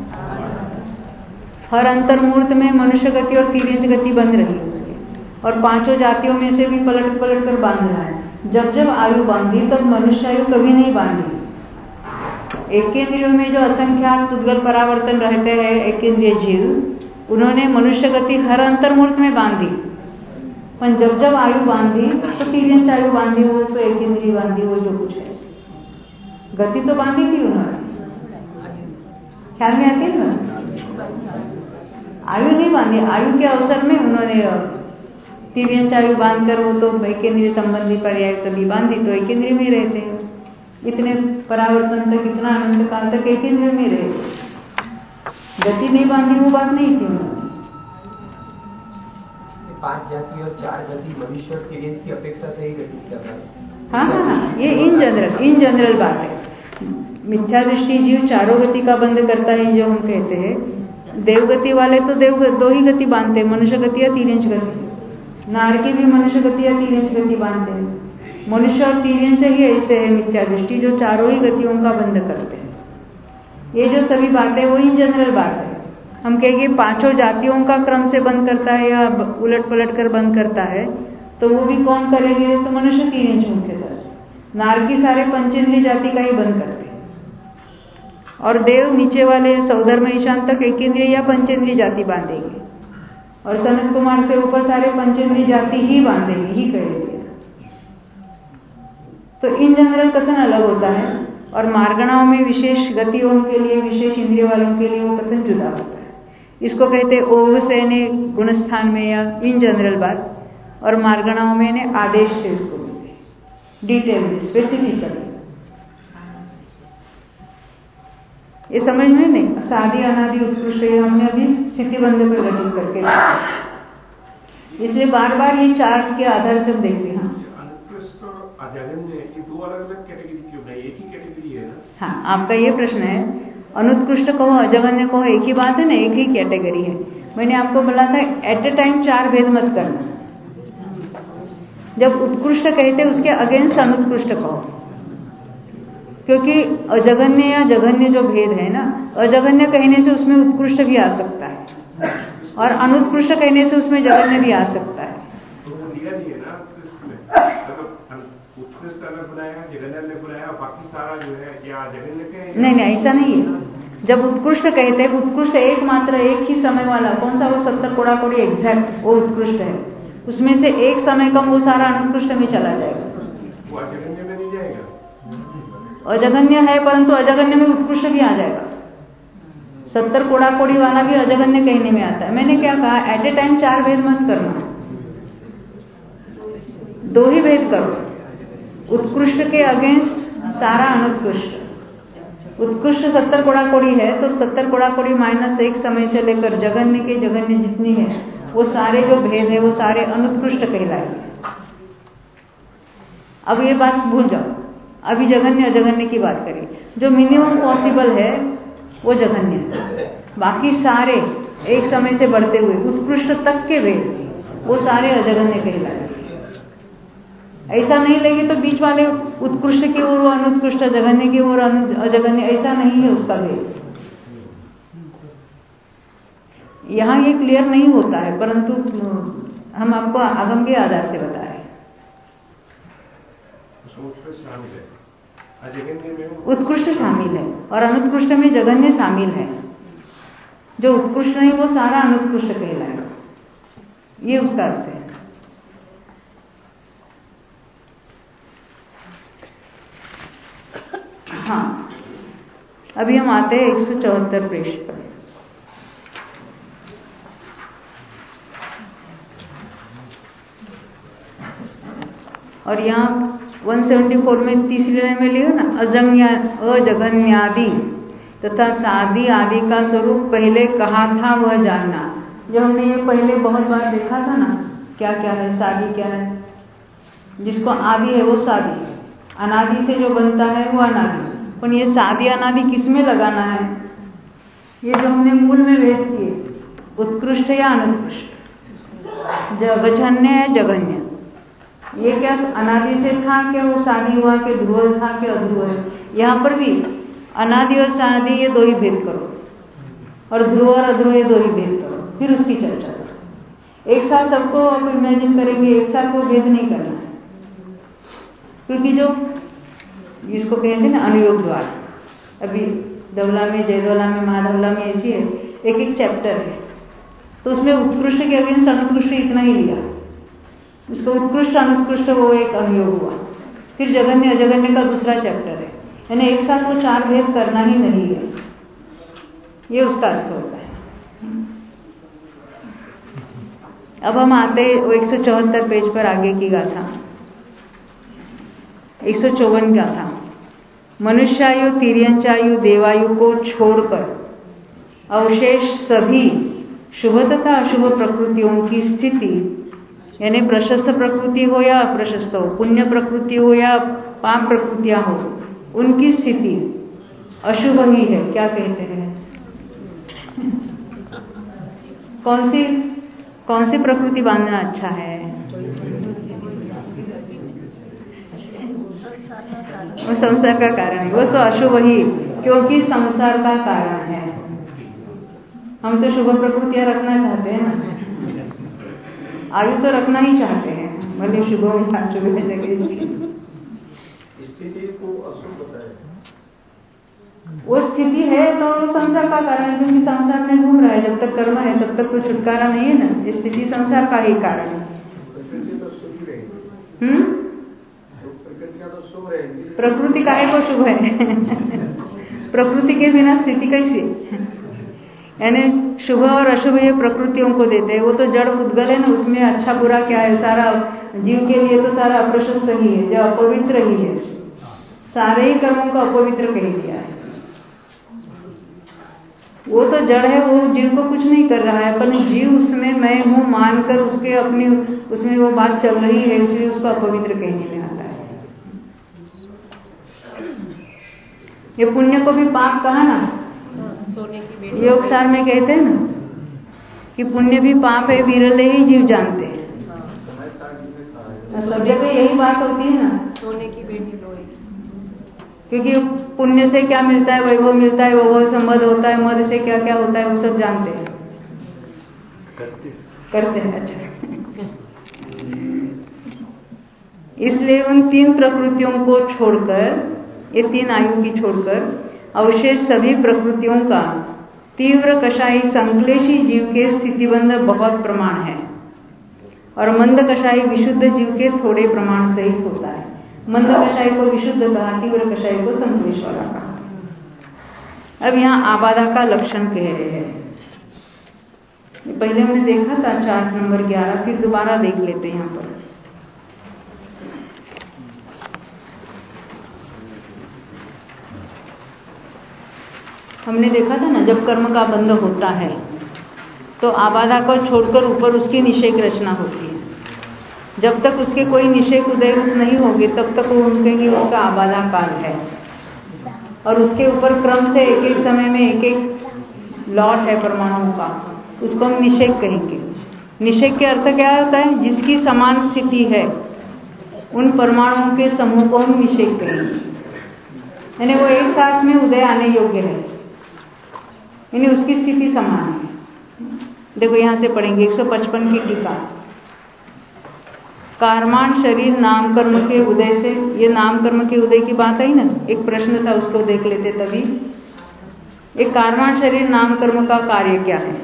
हर अंतर्मुहूर्त में मनुष्य गति और तिर्यंच गति बन रही है उसकी, और पांचों जातियों में से भी पलट कर बांध रहा है। जब आयु बांधी तब मनुष्य आयु कभी नहीं बांधी। एकेंद्रियों में जो असंख्यात उद्गल परावर्तन रहते हैं एकेंद्रिय जीव, उन्होंने मनुष्य गति हर अंतर्मुहूर्त में बांधी, पर जब आयु बांधी तो तिर्यंच आयु बांधी हो, तो एकेंद्रिय बांधी हो, जो कुछ है गति तो बांधी थी उन्होंने। ख्याल में आती है ना? आयु नहीं बांधी, आयु के अवसर में उन्होंने तिर्यंच आयु बांधकर वो तो एकेंद्रिय संबंधी पर्याय तभी बांधी, तो एकेंद्रिय में रहते हैं इतने परावर्तन तक, इतना अनंत काल तक एकेंद्रिय में रहे, गति नहीं बांधी, वो बात नहीं थी उन्होंने। 5 जाति और 4 गति मनुष्य और तिर्यंच की अपेक्षा से ही गति कर रहा है। हाँ, ये इन जनरल बात है। मिथ्या दृष्टि जीव चारों गति का बंद करता है जो हम कहते हैं। देवगति वाले तो दो ही गति बांधते हैं, मनुष्य गति या तिर्यंच गति। नारकी भी मनुष्य गति या तिर्यंच गति बांधते हैं। मनुष्य और तिर्यंच ही ऐसे है मिथ्या दृष्टि जो चारों ही गतियों का बंद करते हैं। ये जो सभी बातें वो इन जनरल बात है। हम कहेंगे पांचों जातियों का क्रम से बंद करता है या उलट पलट कर बंद करता है, तो वो भी कौन करेंगे? तो मनुष्य तिर्यंच मुख्यतः। नारकी सारे पंचेंद्रिय जाति का ही बंद करते हैं, और देव नीचे वाले सौधर्म ईशान तक एकेंद्रिय या पंचेंद्रिय जाति बांधेंगे, और सनत कुमार से ऊपर सारे पंचेंद्रिय जाति ही बांधेंगे, ही कहेंगे। तो इन जनरल कथन अलग होता है, और मार्गणाओं में विशेष गतियों के लिए, विशेष इंद्रिय वालों के लिए वो कथन जुदा होता है। इसको कहते ओव से ने गुणस्थान में या इन जनरल बात, और मार्गणाओं में ने आदेश से इसको डिटेल में स्पेसिफिकली। ये समझ में नहीं, सादी अनादि उत्कृष्ट हमने अभी स्थिति बंध पर गठित करके रखा, इसलिए बार बार ये चार्ट के आधार से देखते हैं। दो अलग-अलग कैटेगरी क्यों नहीं, एक ही कैटेगरी है ना? हाँ, आपका ये प्रश्न है। अनुत्कृष्ट कहो अजगन्य कहो एक ही बात है ना, एक ही कैटेगरी है। मैंने आपको बोला था एट ए टाइम 4 भेद मत करना। जब उत्कृष्ट कहते उसके अगेंस्ट अनुत्कृष्ट कहो, क्योंकि अजगन्य या जघन्य जो भेद है ना, अजगन्य कहने से उसमें उत्कृष्ट भी आ सकता है, और अनुत्कृष्ट कहने से उसमें जघन्य भी आ सकता है। तो वो दिया नहीं है ना उत्कृष्ट अलग बनाया, जघन्य अलग बनाया, बाकी सारा जो है क्या जघन्य के? नहीं, ऐसा नहीं है। जब उत्कृष्ट कहते हैं, उत्कृष्ट एकमात्र एक ही समय वाला कौन सा? वो 70 कोड़ा कोड़ी एग्जैक्ट वो उत्कृष्ट है। उसमें से एक समय कम वो सारा अनुत्कृष्ट में चला जाएगा, वो अजगन्य में नहीं जाएगा। अजगन्य है परंतु अजगन्य में उत्कृष्ट भी आ जाएगा। 70 कोड़ा कोड़ी वाला भी अजगन्य कहने में आता है। मैंने क्या कहा, एट ए टाइम 4 भेद मत करना, 2 ही भेद करो। उत्कृष्ट के अगेंस्ट सारा अनुत्कृष्ट। उत्कृष्ट 70 कोड़ा कोड़ी है तो 70 कोड़ा कोड़ी -1 समय से लेकर जघन्य के जघन्य जितनी है वो सारे जो भेद है वो सारे अनुत्कृष्ट कहलाएंगे। अब ये बात भूल जाओ, अभी जघन्य अजघन्य की बात करें। जो मिनिमम पॉसिबल है वो जघन्य है, बाकी सारे एक समय से बढ़ते हुए उत्कृष्ट तक के भेद वो सारे अजघन्य कहलाएंगे। ऐसा नहीं लगे तो बीच वाले उत्कृष्ट की ओर वो अनुत्कृष्ट, जघन्य की ओर अजघन्य, ऐसा नहीं है उसका भेद। यहाँ ये क्लियर नहीं होता है, परंतु हम आपको आगम के आधार से बता रहे हैं। उत्कृष्ट शामिल है और अनुत्कृष्ट में जघन्य शामिल है। जो उत्कृष्ट नहीं वो सारा अनुत्कृष्ट कहलाएगा, ये उसका अर्थ है। हाँ, अभी हम आते हैं 174 पृष्ठ पर। और यहाँ 174 में तीसरी लाइन में लिखा ना, अजगन्यादि तथा सादि आदि का स्वरूप पहले कहा था वह जानना। जो हमने ये पहले बहुत बार देखा था ना, क्या क्या है, सादि क्या है। जिसको आदि है वो सादि, अनादि से जो बनता है वो अनादि। पर ये सादि अनादि किसमें लगाना है? ये जो हमने मूल में भेद किए, उत्कृष्ट या अनुत्कृष्ट, जगजन्य है जगन्य, ये क्या अनादि से था, क्या वो सादि हुआ, कि ध्रुव था, कि अध्रुव है। यहाँ पर भी अनादि और सादि ये दो ही भेद करो, और ध्रुव और अध्रुव ये दो ही भेद करो, फिर उसकी चर्चा करो। एक साथ सबको आप इमेजिन करेंगे, एक साथ वो भेद नहीं करना है, क्योंकि जो जिसको कहते हैं ना अनुयोग द्वार, अभी धवला में, जयधवला में, महाधवला में ऐसी है, एक एक चैप्टर है, तो उसमें उत्कृष्ट के अगेंस्ट अनुत्कृष्ट इतना ही लिया, उसको उत्कृष्ट अनुत्कृष्ट वो एक अनुयोग हुआ। फिर जगन्य अजगन्य का दूसरा चैप्टर है, यानी एक साथ वो चार भेद करना ही नहीं है, ये उसका अर्थ होता है। अब हम आते हैं 174 पेज पर आगे की गाथा, 154 गाथा। मनुष्यायु, तिर्यंचायु, देवायु को छोड़कर अवशेष सभी शुभ तथा अशुभ प्रकृतियों की स्थिति, यानी प्रशस्त प्रकृति हो या अप्रशस्त हो, पुण्य प्रकृति हो या पाप प्रकृतियां हो, उनकी स्थिति अशुभ ही है। क्या कहते हैं? कौन सी प्रकृति बांधना अच्छा है? वो संसार का कारण है, वो तो अशुभ ही, क्योंकि संसार का कारण है। हम तो शुभ प्रकृतियां रखना चाहते हैं ना, आयु तो रखना ही चाहते हैं, भले शुभ में अशुभ में स्थिति को अशुभ बताए, वो स्थिति है तो वो संसार का कारण है, क्योंकि संसार में घूम रहा है। जब तक कर्म है तब तक कोई छुटकारा नहीं है ना, स्थिति संसार का ही कारण है। प्रकृति काहे को शुभ है? प्रकृति के बिना स्थिति कैसी? यानी शुभ और अशुभ ये प्रकृतियों को देते हैं, वो तो जड़ उद्गल है ना, उसमें अच्छा बुरा क्या है, सारा जीव के लिए तो सारा अप्रशस्त ही है, जो अपवित्र ही है, सारे ही कर्मों को अपवित्र कह दिया है। वो तो जड़ है, वो जीव को कुछ नहीं कर रहा है, पर जीव उसमें मैं हूँ मानकर उसके अपनी उसमें वो बात चल रही है, इसलिए उसको अपवित्र कहने में आता है। ये पुण्य को भी पाप कहा ना, योगसार में कहते हैं ना कि पुण्य भी पाप है, विरले ही जीव जानते हैं। सब जगह यही बात होती है ना, सोने की बेटी लोहे, क्योंकि पुण्य से क्या मिलता है, वैभव मिलता है, वैभव से मद होता है, मद से क्या क्या होता है वो सब जानते हैं, करते हैं। अच्छा, इसलिए उन तीन प्रकृतियों को छोड़कर, ये तीन आयु की छोड़कर अवशेष सभी प्रकृतियों का तीव्र कषाई संक्लेशी जीव के स्थितिबंध बहुत प्रमाण है, और मंद कषाई विशुद्ध जीव के थोड़े प्रमाण से ही होता है। मंद कषाई को विशुद्ध कहा, तीव्र कषाई को संक्लेश वाला कहा। अब यहाँ आबादा का लक्षण कह रहे हैं, पहले हमने देखा था चार्ट नंबर 11, फिर दोबारा देख लेते हैं। यहाँ पर हमने देखा था ना, जब कर्म का बंध होता है तो आबादा को छोड़कर ऊपर उसकी निषेक रचना होती है। जब तक उसके कोई निषेक उदय नहीं होंगे तब तक वो कहेंगे उसका आबादा काल है, और उसके ऊपर क्रम से एक एक समय में एक एक लॉट है परमाणुओं का, उसको हम निषेक कहेंगे। निषेक के अर्थ क्या होता है? जिसकी समान स्थिति है उन परमाणुओं के समूह को हम निषेक कहेंगे, यानी वो एक साथ में उदय आने योग्य है, यानी उसकी स्थिति समान है। देखो यहां से पढ़ेंगे 155 की टीका। कार्मान शरीर नाम कर्म के उदय से, ये नाम कर्म के उदय की बात आई ना, एक प्रश्न था उसको देख लेते तभी। एक कार्मान शरीर नाम कर्म का कार्य क्या है,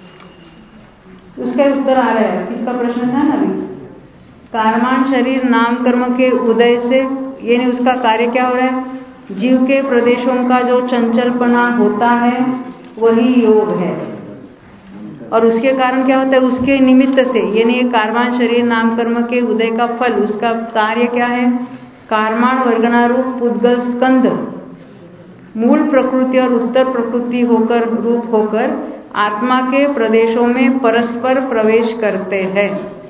उसका उत्तर आ रहा है। किसका प्रश्न था ना अभी? कार्मान शरीर नाम कर्म के उदय से, यानी उसका कार्य क्या हो रहा है? जीव के प्रदेशों का जो चंचलपना होता है वही योग है। और उसके कारण क्या होता है, उसके निमित्त से, यानी ये कारवाण शरीर नाम कर्म के उदय का फल, उसका कार्य क्या है, कारमाण वर्गणारूप पुद्गल स्कंद मूल प्रकृति और उत्तर प्रकृति होकर रूप होकर आत्मा के प्रदेशों में परस्पर प्रवेश करते हैं।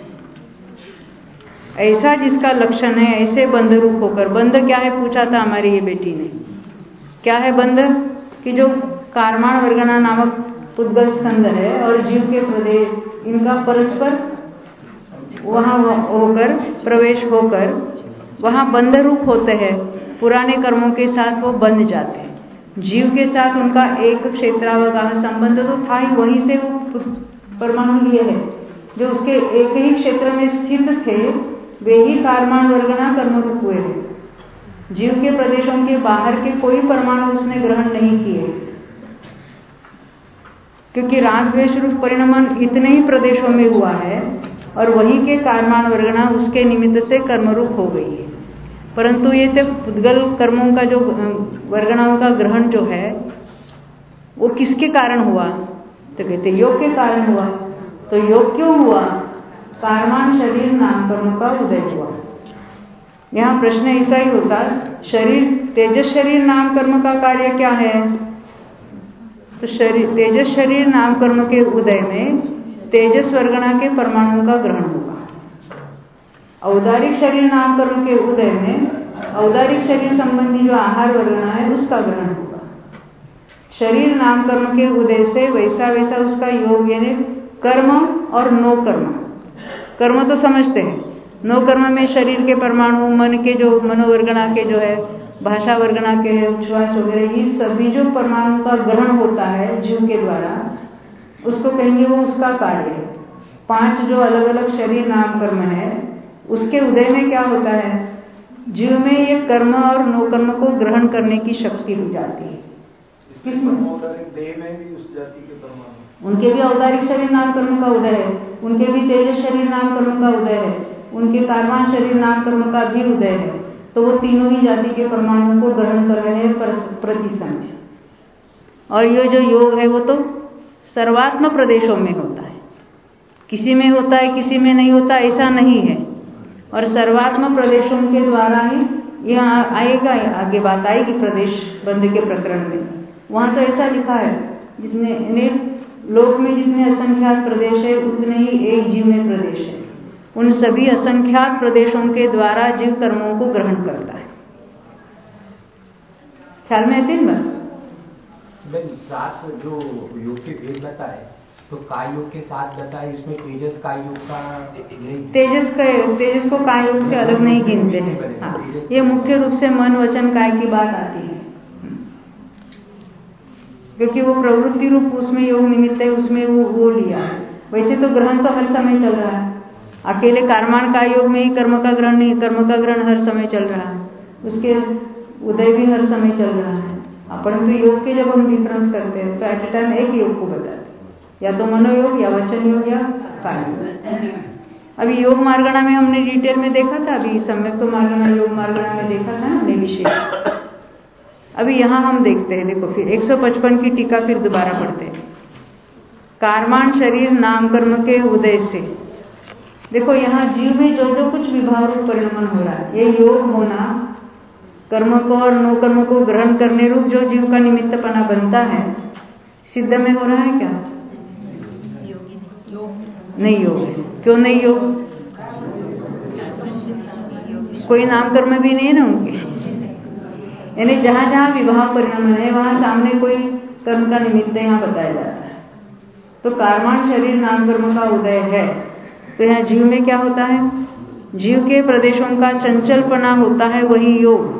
ऐसा जिसका लक्षण है, ऐसे बंध रूप होकर, बंध क्या है पूछा था हमारी ये बेटी ने, क्या है बंध, कि जो कारमाण वर्गणा नामक पुद्गल स्कंद है और जीव के प्रदेश, इनका परस्पर वहां होकर प्रवेश होकर वहां बंध रूप होते हैं, पुराने कर्मों के साथ वो बंध जाते हैं। जीव के साथ उनका एक क्षेत्रावगाह संबंध तो था ही, वहीं से वो परमाणु लिए है, जो उसके एक ही क्षेत्र में स्थित थे वे ही कारमाण वर्गणा कर्मरूप हुए थे। जीव के प्रदेशों के बाहर के कोई परमाणु उसने ग्रहण नहीं किए, क्योंकि राग द्वेष रूप परिणमन इतने ही प्रदेशों में हुआ है और वही के कारमाण वर्गणा उसके निमित्त से कर्मरूप हो गई है। परंतु ये तो पुद्गल कर्मों का जो वर्गणाओं का ग्रहण जो है वो किसके कारण हुआ, तो कहते योग के कारण हुआ। तो योग क्यों हुआ, कारमाण शरीर नाम कर्म का उदय हुआ। यहाँ प्रश्न ऐसा ही होता, शरीर तेजस शरीर नाम कर्म का कार्य क्या है, तो शरीर तेजस शरीर नाम कर्म के उदय में तेजस वर्गणा के परमाणुओं का ग्रहण होगा। औदारिक शरीर नाम कर्म के उदय में औदारिक शरीर संबंधी जो आहार वर्गणा है उसका ग्रहण होगा। शरीर नाम कर्म के उदय से वैसा वैसा उसका योग, यानी कर्म और नो कर्म। कर्म तो समझते हैं, नो कर्म में शरीर के परमाणु, मन के जो मनोवर्गणा के जो है, भाषा वर्गणा के है, उच्छ्वास वगैरह, ये सभी जो परमाणु का ग्रहण होता है जीव के द्वारा, उसको कहेंगे वो उसका कार्य है। 5 जो अलग अलग शरीर नाम कर्म है उसके उदय में क्या होता है, जीव में ये कर्म और नो कर्म को ग्रहण करने की शक्ति हो जाती है। किसमें, देह में भी उस जाति के परमाणु, उनके भी औदारिक शरीर नाम कर्म का उदय है, उनके भी तेजस शरीर नाम कर्म का उदय है, उनके कारवाण शरीर नाम कर्म का भी उदय है। तो वो तीनों ही जाति के परमाणुओं को ग्रहण कर रहे हैं प्रति समय। और ये जो योग है वो तो सर्वात्म प्रदेशों में होता है, किसी में होता है किसी में नहीं होता ऐसा नहीं है। और सर्वात्म प्रदेशों के द्वारा ही यहाँ आएगा, आगे बात आएगी प्रदेश बंध के प्रकरण में, वहां तो ऐसा लिखा है जितने लोक में जितने असंख्यात प्रदेश है उतने ही एक जीव में प्रदेश है। उन सभी असंख्यात प्रदेशों के द्वारा जीव कर्मों को ग्रहण करता है। ख्याल में आती है साथ जो योग के भेद बताए, तो काय योग के साथ बताए, इसमें तेजस काय योग का तेजस को काय योग से अलग नहीं गिनते हैं। हाँ, ये मुख्य रूप से मन वचन काय की बात आती है, क्योंकि वो प्रवृत्ति रूप उसमें योग निमित्त है, उसमें वो लिया है। वैसे तो ग्रहण तो हर समय चल रहा है, अकेले कारमाण काय योग में ही कर्म का ग्रहण नहीं, कर्म का ग्रहण हर समय चल रहा है, उसके उदय भी हर समय चल रहा है। परंतु योग के जब हम डिफरेंस करते हैं तो एट ए टाइम एक योग को बताते हैं, या तो मनोयोग या वचन योग या काय योग। अभी योग मार्गणा में हमने डिटेल में देखा था, अभी सम्यक तो मार्गणा योग मार्गणा में देखा था हमने विशेष। अभी यहाँ हम देखते हैं, देखो फिर 155 की टीका फिर दोबारा पढ़ते हैं। कारमाण शरीर नाम कर्म के उदय से, देखो यहाँ जीव में जो जो कुछ विभाग रूप परिणमन हो रहा है, ये योग होना, कर्म को और नो कर्म को ग्रहण करने रूप जो जीव का निमित्तपना बनता है, सिद्ध में हो रहा है क्या? नहीं योग है। क्यों नहीं योग? कोई नाम कर्म भी नहीं है ना उनके, यानी जहां जहां विभाग परिणमन है वहां सामने कोई कर्म का निमित्त यहाँ बताया जाता है। तो कारमाण शरीर नाम कर्म का उदय है, तो यहाँ जीव में क्या होता है, जीव के प्रदेशों का चंचलपना होता है, वही योग।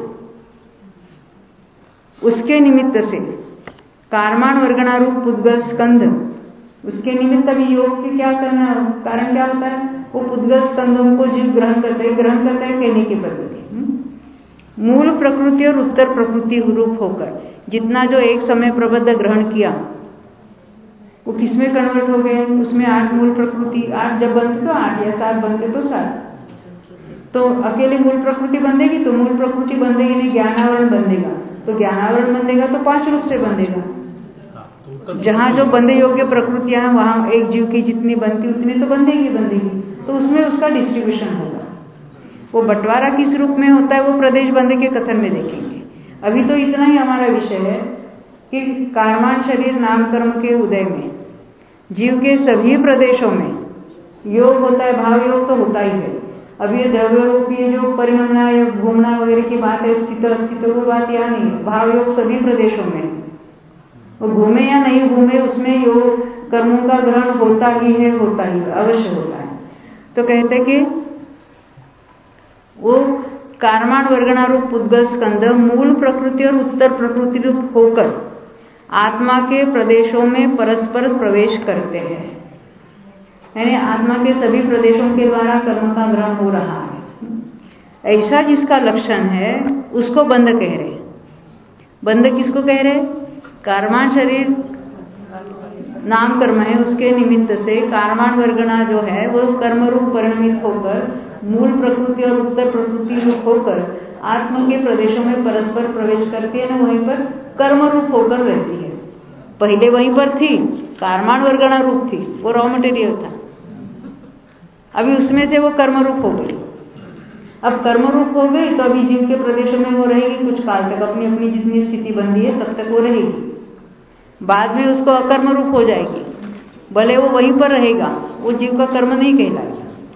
उसके निमित्त से कारमाण वर्गणा रूप पुद्गल स्कंद, उसके निमित्त अभी योग के क्या करना, कारण क्या होता है, वो पुद्गल स्कंदों को जीव ग्रहण करता है कहने की पद्धति। मूल प्रकृति और उत्तर प्रकृति रूप होकर जितना जो एक समय प्रबद्ध ग्रहण किया वो किसमें कन्वर्ट हो गए, उसमें 8 मूल प्रकृति, 8 जब बनते तो 8 या 7 बनते तो 7। तो अकेले मूल प्रकृति बंधेगी तो मूल प्रकृति बंधेगी नहीं, ज्ञानावरण बंधेगा तो ज्ञानावरण बंधेगा तो 5 रूप से बंधेगा। जहाँ जो बंधे योग्य प्रकृतियां हैं वहाँ एक जीव की जितनी बनती उतनी तो बंधेगी, तो उसमें उसका डिस्ट्रीब्यूशन होगा। वो बंटवारा किस रूप में होता है वो प्रदेश बंधे के कथन में देखेंगे। अभी तो इतना ही हमारा विषय है कि कारमान शरीर नाम कर्म के उदय में जीव के सभी प्रदेशों में योग होता है, भाव योग तो होता ही है। अब ये द्रव्य रूपी जो परिणमना या घूमना वगैरह की बात है, स्थित अस्थित, वो बात यहाँ नहीं है। भाव योग सभी प्रदेशों में, वो घूमे या नहीं घूमे उसमें योग कर्मों का ग्रहण होता ही है, अवश्य होता है। तो कहते कि वो कारमान वर्गणा रूप पुद्गल स्कंद मूल प्रकृति और उत्तर प्रकृति रूप होकर आत्मा के प्रदेशों में परस्पर प्रवेश करते हैं, यानी आत्मा के सभी प्रदेशों के द्वारा कर्म का ग्रहण हो रहा है। ऐसा जिसका लक्षण है उसको बंध कह रहे। बंध किसको कह रहे? कारमान शरीर नाम कर्म है, उसके निमित्त से कारमान वर्गणा जो है वो कर्म रूप परिणमित होकर मूल प्रकृति और उत्तर प्रकृति रूप होकर आत्मा के प्रदेशों में परस्पर प्रवेश करती है ना, वहीं पर कर्म रूप होकर रहती है। पहले वहीं पर थी, कारमान वर्गणा रूप थी, वो रॉ मटेरियल था। अभी उसमें से वो कर्म रूप हो गई। अब कर्म रूप हो गई तो अभी जीव के प्रदेशों में वो रहेगी कुछ काल तक, अपनी अपनी जितनी स्थिति बंधी है तब तक वो रहेगी। बाद में उसको अकर्म रूप हो जाएगी, भले वो वहीं पर रहेगा, वो जीव का कर्म नहीं कहलाएगा।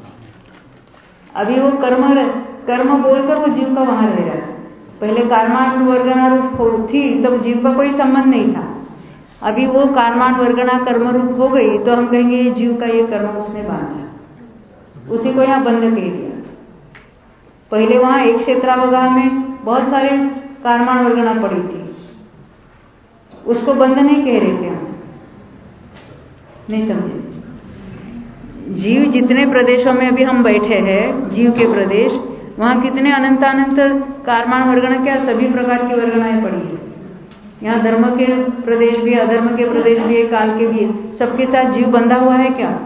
अभी वो कर्म बोलकर वो जीव का वहां रह रहा है। पहले कारमान वर्गणा रूप थी तब जीव का कोई संबंध नहीं था। अभी वो कारमान वर्गणा कर्म रूप हो गई तो हम कहेंगे ये जीव का ये कर्म उसने बांधा, उसी को यहाँ बंध कह दिया। पहले वहां एक क्षेत्रावगाह में बहुत सारे कारमान वर्गणा पड़ी थी, उसको बंध नहीं कह रहे थे हम, नहीं समझे। जीव जितने प्रदेशों में अभी हम बैठे हैं, जीव के प्रदेश, वहां कितने अनंत कारमान वर्गणा, क्या सभी प्रकार की वर्गणाएं पड़ी है। यहाँ धर्म के प्रदेश भी, अधर्म के प्रदेश भी है, काल के भी है, सबके साथ जीव बंधा हुआ है। क्या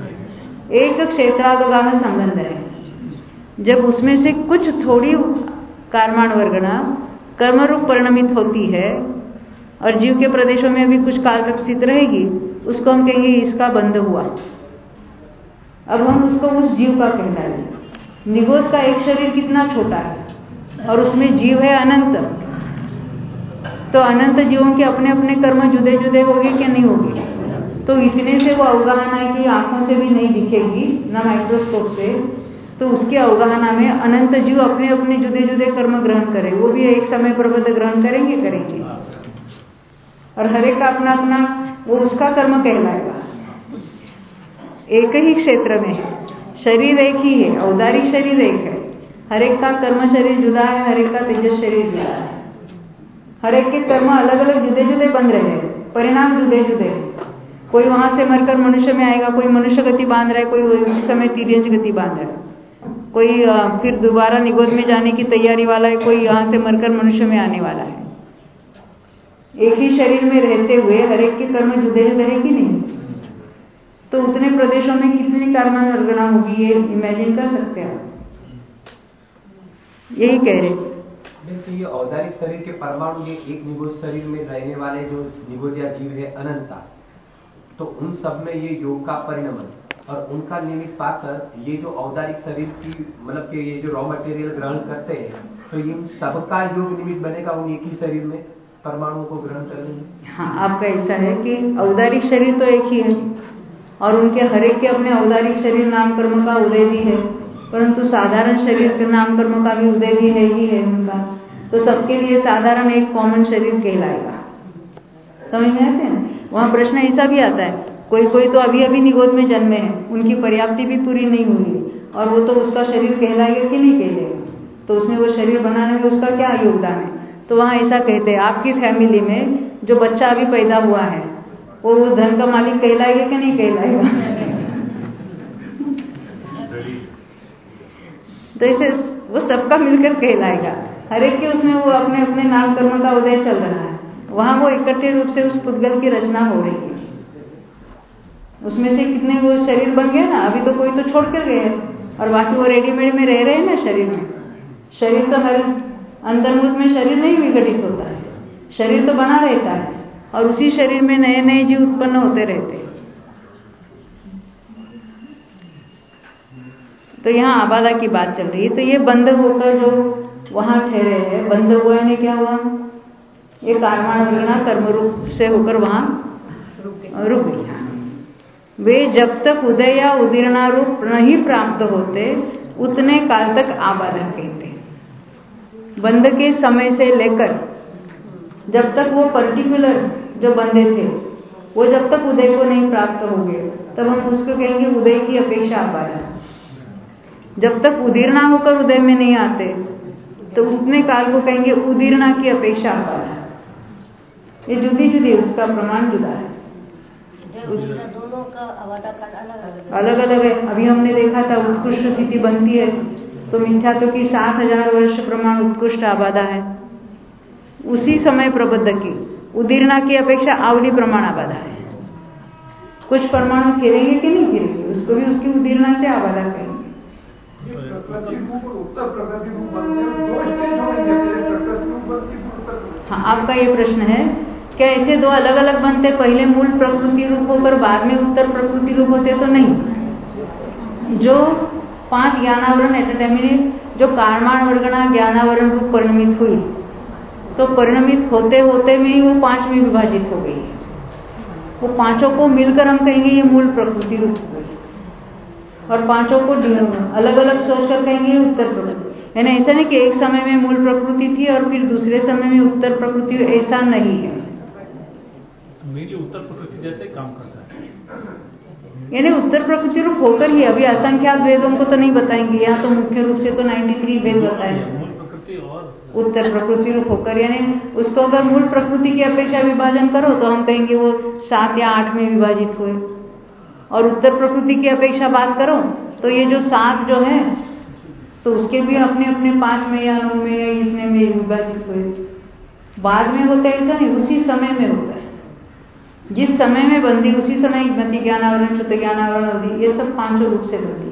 एक क्षेत्रावगाह संबंध है। जब उसमें से कुछ थोड़ी कारमान वर्गणा कर्मरूप परिणमित होती है और जीव के प्रदेशों में भी कुछ काल तक स्थित रहेगी, उसको हम कहेंगे इसका बंध हुआ। अब हम उसको उस जीव का कहलाएंगे। निगोद का एक शरीर कितना छोटा है और उसमें जीव है अनंत, तो अनंत जीवों के अपने अपने कर्म जुदे जुदे होंगे क्या नहीं होंगे? तो इतने से वो अवगाहना की आंखों से भी नहीं दिखेगी ना माइक्रोस्कोप से, तो उसके अवगाहना में अनंत जीव अपने अपने जुदे जुदे कर्म ग्रहण करें, वो भी एक समय प्रबद्ध ग्रहण करेंगे और हर एक का अपना अपना वो उसका कर्म कहलाएगा। एक ही क्षेत्र में है, शरीर एक ही है, औदारिक शरीर एक है, हर एक का कर्म शरीर जुदा है, हर एक का तेजस शरीर जुदा है, हर एक के कर्म अलग अलग जुदे जुदे बन रहे हैं, परिणाम जुदे जुदे हैं। कोई वहां से मरकर मनुष्य में आएगा, कोई मनुष्य गति बांध रहा है, कोई उसी समय तिर्यंच गति बांध रहा है, कोई फिर दोबारा निगोद में जाने की तैयारी वाला है, कोई यहाँ से मरकर मनुष्य में आने वाला है। एक ही शरीर में रहते हुए हर एक के कर्म जुदे जुदे है कि नहीं? तो उतने प्रदेशों में कितनी कारमान वर्गणा होगी ये इमेजिन कर सकते हैं। यही कह रहे। तो ये औदारिक शरीर के परमाणु, ये एक निगोद शरीर में रहने वाले जो निगोद या जीव है अनंता, तो उन सब में ये योग का परिणमन और उनका निमित्त पाकर ये जो औदारिक शरीर की मतलब के ये जो रॉ मटेरियल ग्रहण करते हैं, तो ये सबका योग निमित्त बनेगा उन एक ही शरीर में परमाणुओं को ग्रहण करने। हाँ, आपका ऐसा है कि औदारिक शरीर तो एक ही है और उनके हरेक के अपने औदारिक शरीर नाम कर्म का उदय भी है, परंतु साधारण शरीर के नाम कर्म का भी उदय भी है ही है उनका, तो सबके लिए साधारण एक कॉमन शरीर कहलाएगा। समझ में आते हैं? वहाँ प्रश्न ऐसा भी आता है, कोई कोई तो अभी अभी निगोद में जन्मे हैं, उनकी पर्याप्ति भी पूरी नहीं हुई और वो तो उसका शरीर कहलाएगा कि नहीं कहलाएगा, तो उसने वो शरीर बनाने में उसका क्या योगदान है? तो वहाँ ऐसा कहते हैं, आपकी फैमिली में जो बच्चा अभी पैदा हुआ है वो धन का मालिक कहलाएगा कि नहीं कहलाएगा? तो इसे वो सबका मिलकर कहलाएगा, हर एक के उसमें वो अपने अपने नाम कर्म का उदय चल रहा है। वहां वो इकट्ठे रूप से उस पुद्गल की रचना हो रही है। उसमें से कितने वो शरीर बन गया ना, अभी तो कोई तो छोड़ कर गए और बाकी वो रेडीमेड में रह रहे हैं ना शरीर में। शरीर तो हर अंतर्मुख में शरीर नहीं विघटित होता है, शरीर तो बना रहता है, और उसी शरीर में नए नए जीव उत्पन्न होते रहते हैं। तो यहाँ आबादा की बात चल रही है। तो ये बंध होकर जो वहां ठहरे हैं, बंध हुआ है, क्या हुआ, ये कार्माण वर्गणा कर्म रूप से होकर वहां रुक गया। वे जब तक उदय या उदीर्णा रूप नहीं प्राप्त होते उतने काल तक आबादा कहते हैं। बंध के समय से लेकर जब तक वो पर्टिकुलर जो बंधे थे वो जब तक उदय को नहीं प्राप्त हो गए तब हम उसको कहेंगे उदय की अपेक्षा आबादा। जब तक उदीर्णा होकर उदय में नहीं आते तो उतने काल को कहेंगे उदीर्णा की अपेक्षा आबादा। ये जुदी जुदी, उसका प्रमाण जुदा है, दोनों का आबादा काल अलग अलग है। अभी हमने देखा था उत्कृष्ट स्थिति बनती है तो मिथ्यात्व की 7000 वर्ष प्रमाण उत्कृष्ट आबादा है। उसी समय प्रबद्ध की उदीर्णा की अपेक्षा आवली प्रमाण आबादा है। कुछ परमाणु गिरेंगे कि नहीं गिरेंगे, उसको भी उसकी उदीर्णा से आबादा कहेंगे। हाँ, आपका ये प्रश्न है क्या ऐसे दो अलग अलग बनते, पहले मूल प्रकृति रूप होकर बाद में उत्तर प्रकृति रूप होते? तो नहीं। जो 5 ज्ञानावरण एट जो कार्माण वर्गणा ज्ञानावरण रूप परिणमित हुई तो परिणमित होते होते में ही वो 5 में विभाजित हो गई। वो 5 को मिलकर हम कहेंगे ये मूल प्रकृति रूप हो गई, और 5 को अलग अलग सोचकर कहेंगे ये उत्तर प्रकृति। यानी ऐसा नहीं कि एक समय में मूल प्रकृति थी और फिर दूसरे समय में उत्तर प्रकृति, ऐसा नहीं है। मेरी उत्तर प्रकृति जैसे काम करता है, यानी उत्तर प्रकृति रूप होकर ही। अभी असंख्यात भेदों को तो नहीं बताएंगे, यहाँ तो मुख्य रूप से तो 93 भेद बताए उत्तर प्रकृति रूप होकर। यानी उसको अगर मूल प्रकृति की अपेक्षा विभाजन करो तो हम कहेंगे वो 7 या 8 में विभाजित हुए, और उत्तर प्रकृति की अपेक्षा बात करो तो ये जो 7 जो है तो उसके भी अपने अपने 5 में या 9 में या इतने में विभाजित हुए। बाद में होता है ऐसा नहीं, उसी समय में होता है। जिस समय में बंदी उसी समय मति ज्ञानावरण, शुद्ध ज्ञानावरण, अवधि, ये सब 5 रूप से बनती है।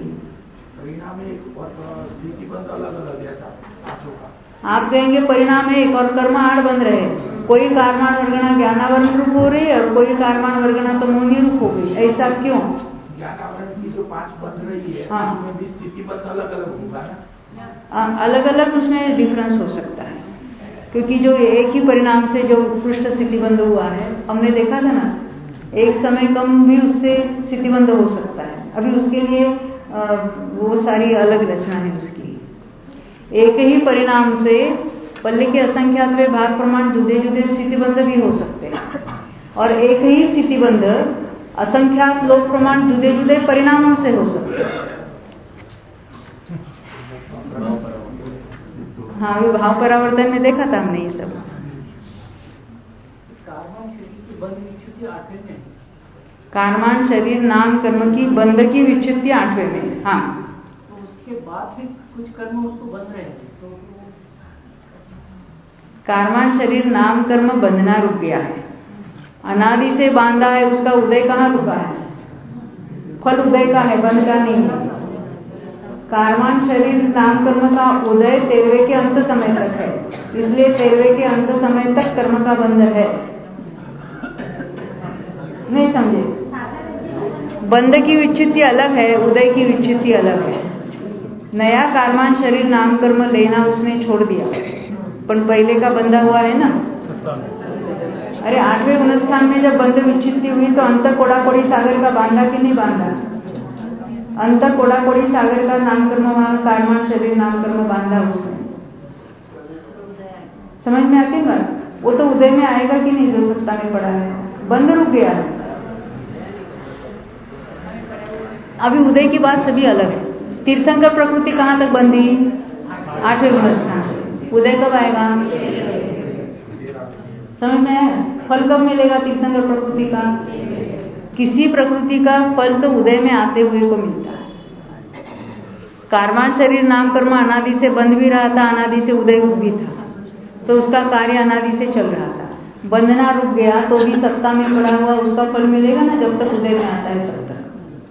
आप कहेंगे परिणाम एक और कर्म 8 बन रहे हैं। कोई कार्माण वर्गणा ज्ञानावरण रूप हो रही है और कोई कार्माण वर्गणा तो मोहनी रूप हो गई। ऐसा क्यों? ज्ञानावरण की जो 5 बन रही है, हाँ, उसमें भी स्थितिबद्ध अलग अलग होगा ना, अलग अलग उसमें डिफरेंस हो सकता है, क्योंकि जो एक ही परिणाम से जो उत्कृष्ट स्थितिबंध हुआ है, हमने देखा था ना, एक समय कम भी उससे स्थितिबंध हो सकता है। अभी उसके लिए वो सारी अलग रचना है उसकी। एक ही परिणाम से पल्ले के असंख्यात भाग प्रमाण जुदे जुदे स्थितिबंध भी हो सकते हैं, और एक ही स्थितिबंध असंख्यात लोक प्रमाण जुदे जुदे परिणामों से हो सकते हैं। हाँ, अभी भाव परावर्तन में देखा था हमने ये सब। कार्माण शरीर नाम कर्म की बंध की विच्छित्ति 8वें में। हाँ, तो उसके बाद भी कुछ कर्म उसको बंध रहे हैं तो कार्माण शरीर नाम कर्म बंधना रुक गया है, अनादि से बांधा है, उसका उदय कहाँ रुका है? फल उदय का है, बंध का नहीं है। कार्माण शरीर नाम कर्म का उदय 13वें के अंत समय तक है, इसलिए 13वें के अंत समय तक कर्म का बंध है। नहीं समझे? बंध की विच्छित्ति अलग है, उदय की विच्छित्ति अलग है। नया कार्माण शरीर नाम कर्म लेना उसने छोड़ दिया, पर पहले का बंधा हुआ है ना। अरे 8वें अनुष्ठान में जब बंध विच्छित्ति हुई तो अंत कोड़ा कोड़ी सागर का बांधा कि नहीं बांधा? अंत कोड़ा कोड़ी सागर का नाम कर्म वहां कार्माण शरीर नाम कर्म बांधा उसने। समझ में आती बात? वो तो उदय में आएगा कि नहीं जो सत्ता में पड़ा है, बंध रुक गया है। अभी उदय की बात सभी अलग है। तीर्थंकर प्रकृति कहाँ तक बंधी? 8वें अनुष्ठान से। उदय कब आएगा? समझ में आया? फल कब मिलेगा तीर्थंकर प्रकृति का? किसी प्रकृति का फल तो उदय में आते हुए को मिलता है। कार्माण शरीर नाम कर्म अनादि से बंध भी रहा था, अनादि से उदय भी था, तो उसका कार्य अनादि से चल रहा था। बंधना रुक गया तो भी सत्ता में पड़ा हुआ उसका फल मिलेगा ना, जब तक उदय में आता है तब तक।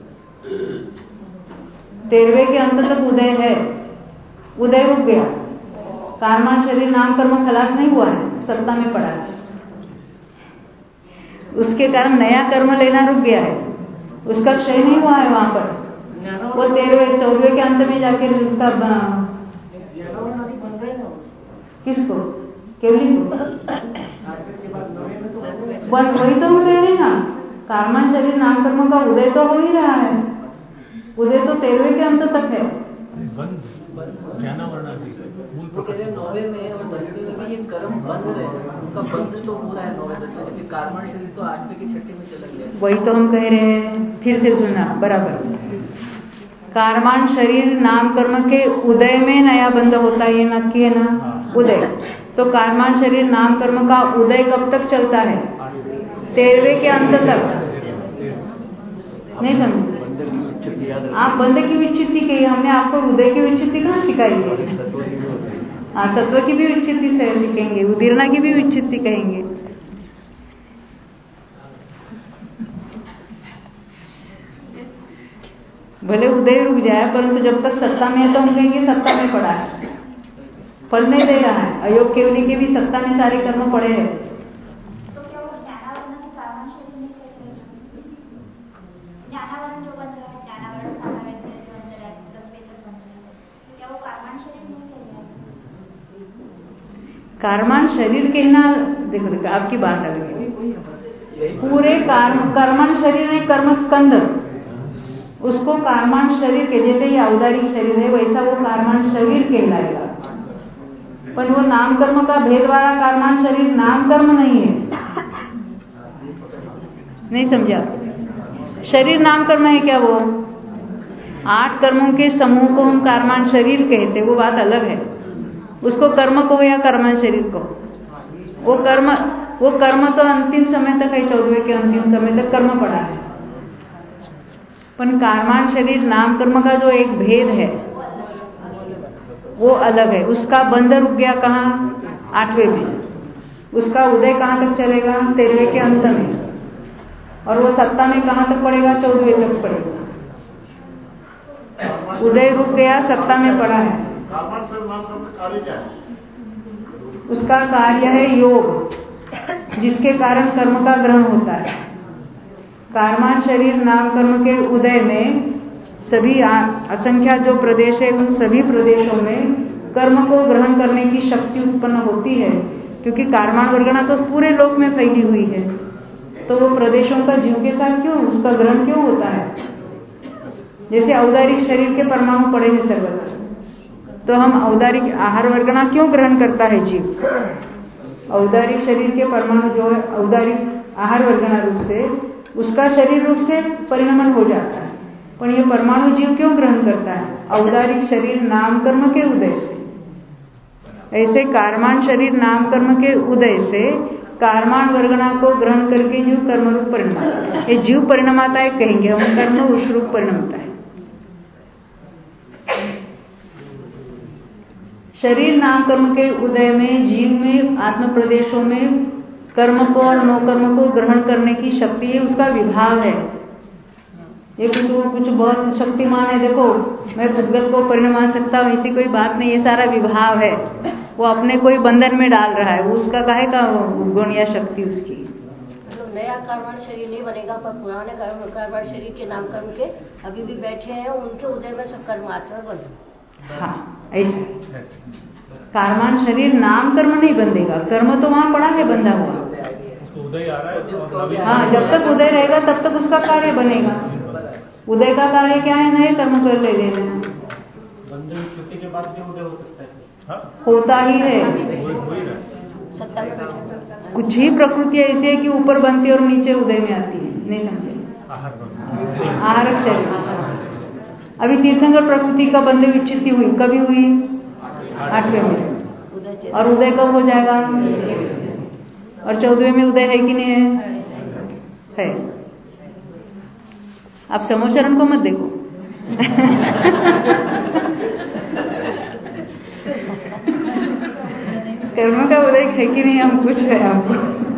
13वें के अंत तक उदय है, उदय रुक गया, कार्माण शरीर नाम कर्म खलास नहीं हुआ है, सत्ता में पड़ा है। उसके कारण नया कर्म लेना रुक गया है, उसका क्षय नहीं हुआ है वहां पर। वो 13वें 14वें के अंत में जाके उसका किसको केवली को बस वही तो हम कह रहे हैं ना, कर्मण शरीर नाम कर्म का उदय तो हो ही रहा है, उदय तो 13वें के अंत तक है। वो कह रहे 9वें में और 10वें में भी ये कर्म बंद रहे, उनका बंद तो हो रहा है 9वें 10वें, लेकिन कर्मण शरीर तो 8वें की 6ठे में चला गया। वही तो हम कह रहे हैं, फिर से सुनना बराबर। कर्मण शरीर नाम कर्म के उदय में नया बंध होता है, ये नक्की है ना, उदय। तो कर्मण शरीर नाम कर्म का उदय कब तक चलता है? 13वें के अंत तक। नहीं समझ? आप बंध की विच्छित्ति कही, हमने आपको उदय की विच्छित्ति कहाँ सिखाई है? हाँ, सत्व की भी विच्छित्ति से सीखेंगे, उदीर्णा की भी विच्छित्ति कहेंगे। भले उदय रुक जाए, परंतु जब तक सत्ता में है तो हम कहेंगे सत्ता में पड़ा है, फल नहीं दे रहा है। अयोग केवली के भी सत्ता में सारे कर्म पड़े हैं। तो क्या वो ज्ञानावरण की कर्मण शरीर नहीं कहते? ज्ञानावरण जो बन रहा है, ज्ञानावरण सामावरण से जो बन रहा है, 10वें तक बन रहा है, तो क्या वो कर्मण शरीर नहीं कहते? कर्मण शरीर कहना, देखो आपकी बात अलग है। पूरे कर्मण शरीर नहीं, कर्म स्कंद, उसको कर्मण शरीर के जैसे ये औदारिक शरीर है वैसा वो कर्मण शरीर कहलाएगा। पर वो नाम कर्म का भेद वाला कर्मण शरीर नाम कर्म नहीं है। नहीं समझा? शरीर नाम कर्म है क्या? वो 8 कर्मों के समूह को हम कर्मण शरीर कहते, वो बात अलग है। उसको कर्म को या कर्मण शरीर को, वो कर्म तो अंतिम समय तक है, 14वें के अंतिम समय तक कर्म पड़ा है। पर कर्मण शरीर नाम कर्म का जो एक भेद है वो अलग है। उसका बंध रुक गया कहाँ? 8वें में। उसका उदय कहाँ तक चलेगा? 13वें के अंत में। और वो सत्ता में कहाँ तक पड़ेगा? 14वें तक पड़ेगा। उदय रुक गया, सत्ता में पड़ा है। उसका कार्य है योग, जिसके कारण कर्म का ग्रहण होता है। कर्मण शरीर नाम कर्म के उदय में सभी असंख्या जो प्रदेश है उन सभी प्रदेशों में कर्म को ग्रहण करने की शक्ति उत्पन्न होती है, क्योंकि कर्मण वर्गणा तो पूरे लोक में फैली हुई है। तो वो प्रदेशों का जीव के साथ क्यों उसका ग्रहण क्यों होता है? जैसे औदारिक शरीर के परमाणु पड़े हैं सर्वत्र, तो हम औदारिक आहार वर्गणा क्यों ग्रहण करता है जीव? औदारिक शरीर के परमाणु जो है औदारिक आहार वर्गणा रूप से उसका शरीर रूप से परिणमन हो जाता है, पर यह परमाणु जीव क्यों ग्रहण करता है? औदारिक शरीर नाम कर्म के उदय से। ऐसे कर्मण शरीर नाम कर्म के उदय से कर्मण वर्गणा को ग्रहण करके जीव कर्म रूप परिणमाता है। ये जीव परिणमाता है कहेंगे हम, कर्म उस रूप परिणमता है। शरीर नाम कर्म के उदय में जीव में आत्म प्रदेशों में कर्म को और नो कर्म को ग्रहण करने की शक्ति है, उसका विभाव है। ये कुछ बहुत शक्तिमान है, देखो मैं भूतगल को परिणमा सकता हूँ, ऐसी कोई बात नहीं, ये सारा विभाव है। वो अपने कोई बंधन में डाल रहा है, वो उसका काहे का गुण या शक्ति उसकी। तो नया कर्मण शरीर नहीं बनेगा, पर पुराने कर्मण शरीर के नाम कर्म के अभी भी बैठे हैं, उनके उदय में सब कर्म आत्मा बने। हाँ ऐसे कर्मण शरीर नाम कर्म नहीं बंधेगा, कर्म तो वहां पड़ा है बंधा हुआ। उदय आ रहा है, हाँ जब तक उदय रहेगा तब तक उसका कार्य बनेगा। उदय का कार्य क्या है? नए कर्म कर ले लेना। बंधन के बाद भी उदय हो सकता है। हाँ? होता ही है। सत्ता में बैठे कुछ ही प्रकृति ऐसी है कि ऊपर बनती है और नीचे उदय में आती है। नहीं समझे? आहारक शरीर। अभी तीर्थंकर प्रकृति का बंध विच्छित्ति हुई, कभी हुई? 8वें में। और उदय कब हो जाएगा? और 14वें में उदय है कि नहीं है? आप समोचरण को मत देखो। कर्म का उदय है कि नहीं हम पूछ रहे हैं आपको,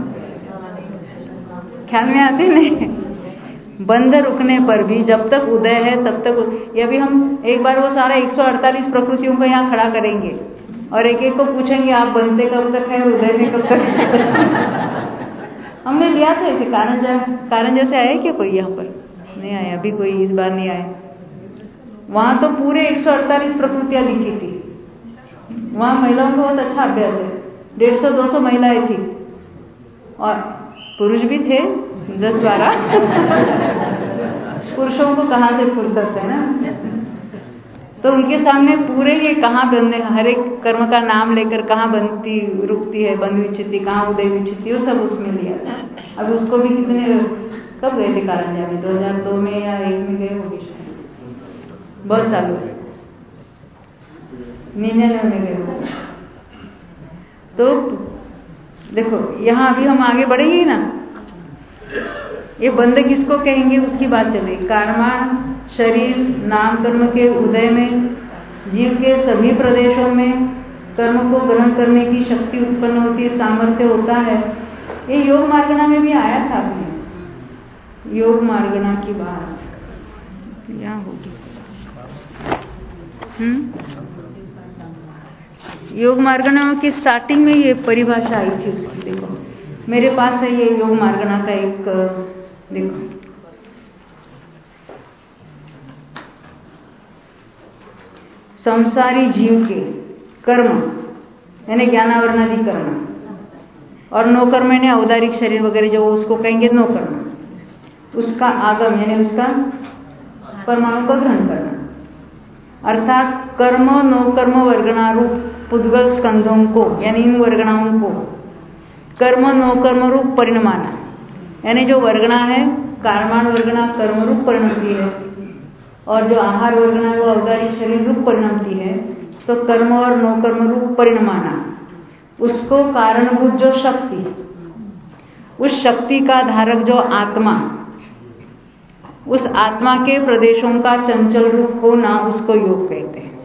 ख्याल में आते नहीं? बंध रुकने पर भी जब तक उदय है तब तक, ये भी हम एक बार वो सारा 148 प्रकृतियों को यहाँ खड़ा करेंगे और एक एक को पूछेंगे आप बनते कब तक है, उदय में कब तक है? हमने लिया था इसे कारंजा से आया क्या कोई यहाँ पर? नहीं आया, अभी कोई इस बार नहीं आया। वहां तो पूरे 148 प्रकृतियां लिखी थी। वहां महिलाओं का बहुत अच्छा अभ्यास है। 150-200 महिलाएं थी और पुरुष भी थे 10-12। पुरुषों को कहाँ से फुर्सत है ना। तो उनके सामने पूरे ये कहाँ बंधे, हर एक कर्म का नाम लेकर कहाँ बनती रुकती है, बंध विच्छित्ति, कहाँ उदय विच्छित्ति, वो सब उसमें लिया था। अब उसको भी कितने, कब गए थे कारंजा में? 2002 में या 1 में गए होगी शायद, बहुत साल हुए, 99 में गए होंगे। तो देखो यहाँ अभी हम आगे बढ़ेंगे ना, ये बंध किसको कहेंगे उसकी बात चलेगी। कर्म शरीर नाम कर्म के उदय में जीव के सभी प्रदेशों में कर्म को ग्रहण करने की शक्ति उत्पन्न होती है, सामर्थ्य होता है। ये योग मार्गणा में भी आया था। अपने योग मार्गणा की बात यहाँ होगी। योग मार्गणा की स्टार्टिंग में ये परिभाषा आई थी उसकी। देखो मेरे पास है ये योग मार्गणा का एक, देखो संसारी जीव के कर्म यानी ज्ञानावरणादि कर्म और नो कर्म यानी औदारिक शरीर वगैरह जो उसको कहेंगे नो कर्म, उसका आगम यानी उसका परमाणु का ग्रहण करना, अर्थात कर्म नो कर्म वर्गणारूप पुद्गल स्कंधों को यानी इन वर्गणाओं को कर्म नो कर्म रूप परिणमाना, यानी जो वर्गणा है कारमान वर्गणा कर्म रूप परिणमती है और जो आहार वर्गणा वो औदारिक शरीर रूप परिणमती है। तो कर्म और नो कर्म रूप परिणमाना, उसको कारणभूत जो शक्ति, उस शक्ति का धारक जो आत्मा, उस आत्मा के प्रदेशों का चंचल रूप होना, उसको योग कहते हैं।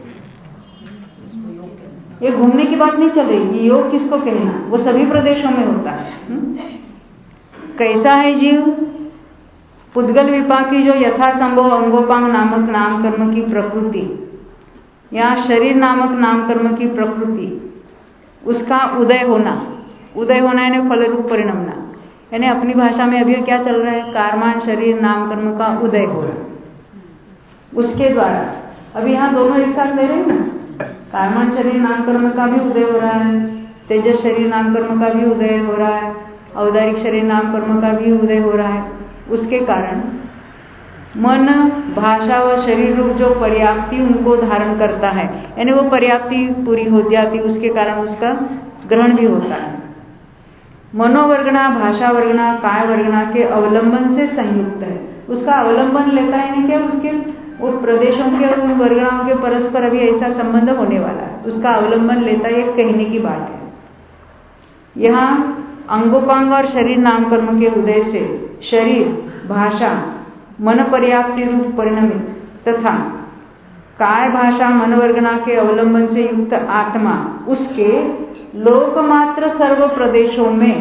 ये घूमने की बात नहीं चलेगी। योग किसको कहना, वो सभी प्रदेशों में होता है। कैसा है जीव? पुद्गल विपाकी जो यथासंभव अंगोपांग नामक नाम कर्म की प्रकृति या शरीर नामक नाम कर्म की प्रकृति, उसका उदय होना, उदय होना यानी फल रूप परिणमना, यानी अपनी भाषा में अभी क्या चल रहा है, कारमान शरीर नाम कर्म का उदय हो रहा, उसके द्वारा अभी यहाँ दोनों एक साथ ले रहे हैं ना। कारमान शरीर नाम कर्म का भी उदय हो रहा है, तेजस शरीर नाम कर्म का भी उदय हो रहा है, औदारिक शरीर नाम कर्म का भी उदय हो रहा है। उसके कारण मन भाषा व शरीर रूप जो पर्याप्ति उनको धारण करता है, यानी वो पर्याप्ति पूरी हो जाती, उसके कारण उसका ग्रहण भी होता है। मनोवर्गणा भाषा वर्गणा काय वर्गणा के अवलंबन से संयुक्त है, उसका अवलंबन लेता है, यानी क्या उसके वो प्रदेशों के और उन वर्गणाओं के परस्पर अभी ऐसा संबंध होने वाला है, उसका अवलंबन लेता है, एक कहने की बात है। यहाँ अंगोपांग और शरीर नाम कर्म के उदय से शरीर भाषा मन पर्याप्ति रूप परिणमित तथा काय भाषा मनोवर्गणा के अवलंबन से युक्त आत्मा उसके लोकमात्र सर्व प्रदेशों में,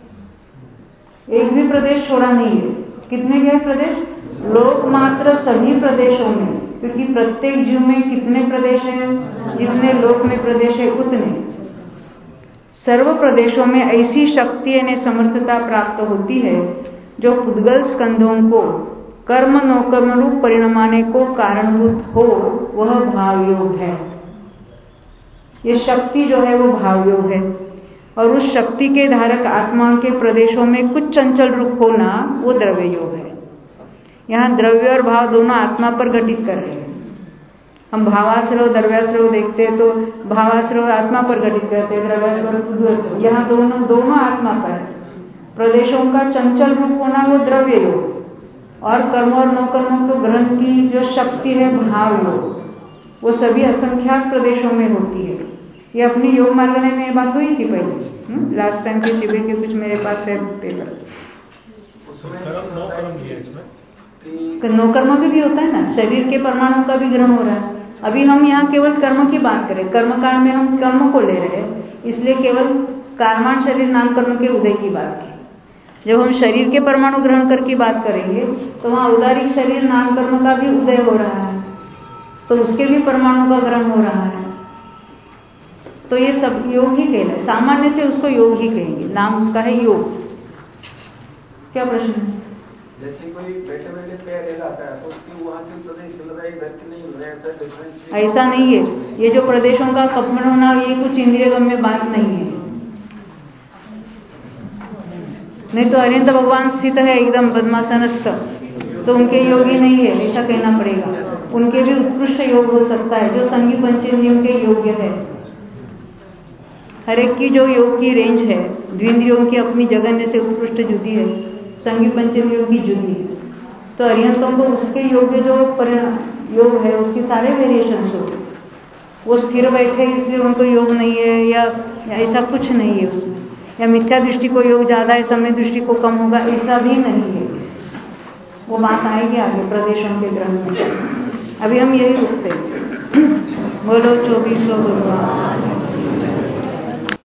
एक भी प्रदेश छोड़ा नहीं है। कितने गए प्रदेश? लोकमात्र सभी प्रदेशों में, क्योंकि प्रत्येक जीव में कितने प्रदेश हैं? जितने लोक में प्रदेश है उतने सर्व प्रदेशों में ऐसी शक्ति यानी समर्थता प्राप्त होती है जो पुद्गल स्कंधों को कर्म नो कर्म रूप परिणमाने को कारणभूत हो, वह भाव योग है। ये शक्ति जो है वो भाव योग है और उस शक्ति के धारक आत्मा के प्रदेशों में कुछ चंचल रूप होना वो द्रव्य योग है। यहाँ द्रव्य और भाव दोनों आत्मा पर घटित कर रहे हैं। हम भावाश्रव द्रव्याश्रव देखते हैं तो भावाश्रव आत्मा पर घटित करते हैं, द्रव्याश्रव यहाँ दोनों आत्मा पर है। प्रदेशों का चंचल रूप होना वो द्रव्य योग और कर्म और नो कर्म को ग्रहण की जो शक्ति है भाव योग, वो सभी असंख्यात प्रदेशों में होती है। ये अपनी योग मार्गणे में बात हुई थी पहले, लास्ट टाइम के शिविर के कुछ मेरे पास है पेपर। नो कर्म भी होता है ना, शरीर के परमाणु का भी ग्रहण हो रहा है। अभी हम यहाँ केवल कर्म की बात करें, कर्म काल में हम कर्म को ले रहे हैं, इसलिए केवल कारमान शरीर नाम कर्म के उदय की बात की। जब हम शरीर के परमाणु ग्रहण कर की बात करेंगे तो वहाँ औदारिक शरीर नाम कर्म का भी उदय हो रहा है, तो उसके भी परमाणु का ग्रहण हो रहा है। तो ये सब योग ही कहना है, सामान्य से उसको योग ही कहेंगे, नाम उसका है योग। क्या प्रश्न है? जैसे कोई बैठे बैठे पैर हिलाता है तो उसकी वहाँ से प्रदेश हिल रहा है, इधर की नहीं हिल रहा है, डिफरेंस ऐसा नहीं है। ये जो प्रदेशों का कपड़ होना ये कुछ इंद्रिय गम्य बात नहीं है। नहीं तो अरिहंत भगवान स्थित है एकदम पद्मासनस्थ, तो उनके योगी नहीं है ऐसा कहना पड़ेगा। उनके भी उत्कृष्ट योग हो सकता है जो संगी पंचेंद्रियों के योग्य है। हर एक की जो योग की रेंज है, द्विंद्रियों की अपनी जगन्य से उत्कृष्ट जुदी है, संगी पंचेंद्रियों की जुदी है। तो अरिहंतों को उसके योग्य जो योग है उसकी सारे वेरिएशंस हो। वो स्थिर बैठे इसलिए उनको योग नहीं है या ऐसा कुछ नहीं है उसमें, या मिथ्या दृष्टि को योग ज्यादा है समय दृष्टि को कम होगा, ऐसा भी नहीं है। वो बात आएगी आगे प्रदेशों के ग्रंथ में। अभी हम यही रुकते हैं। बोलो 24 भगवान।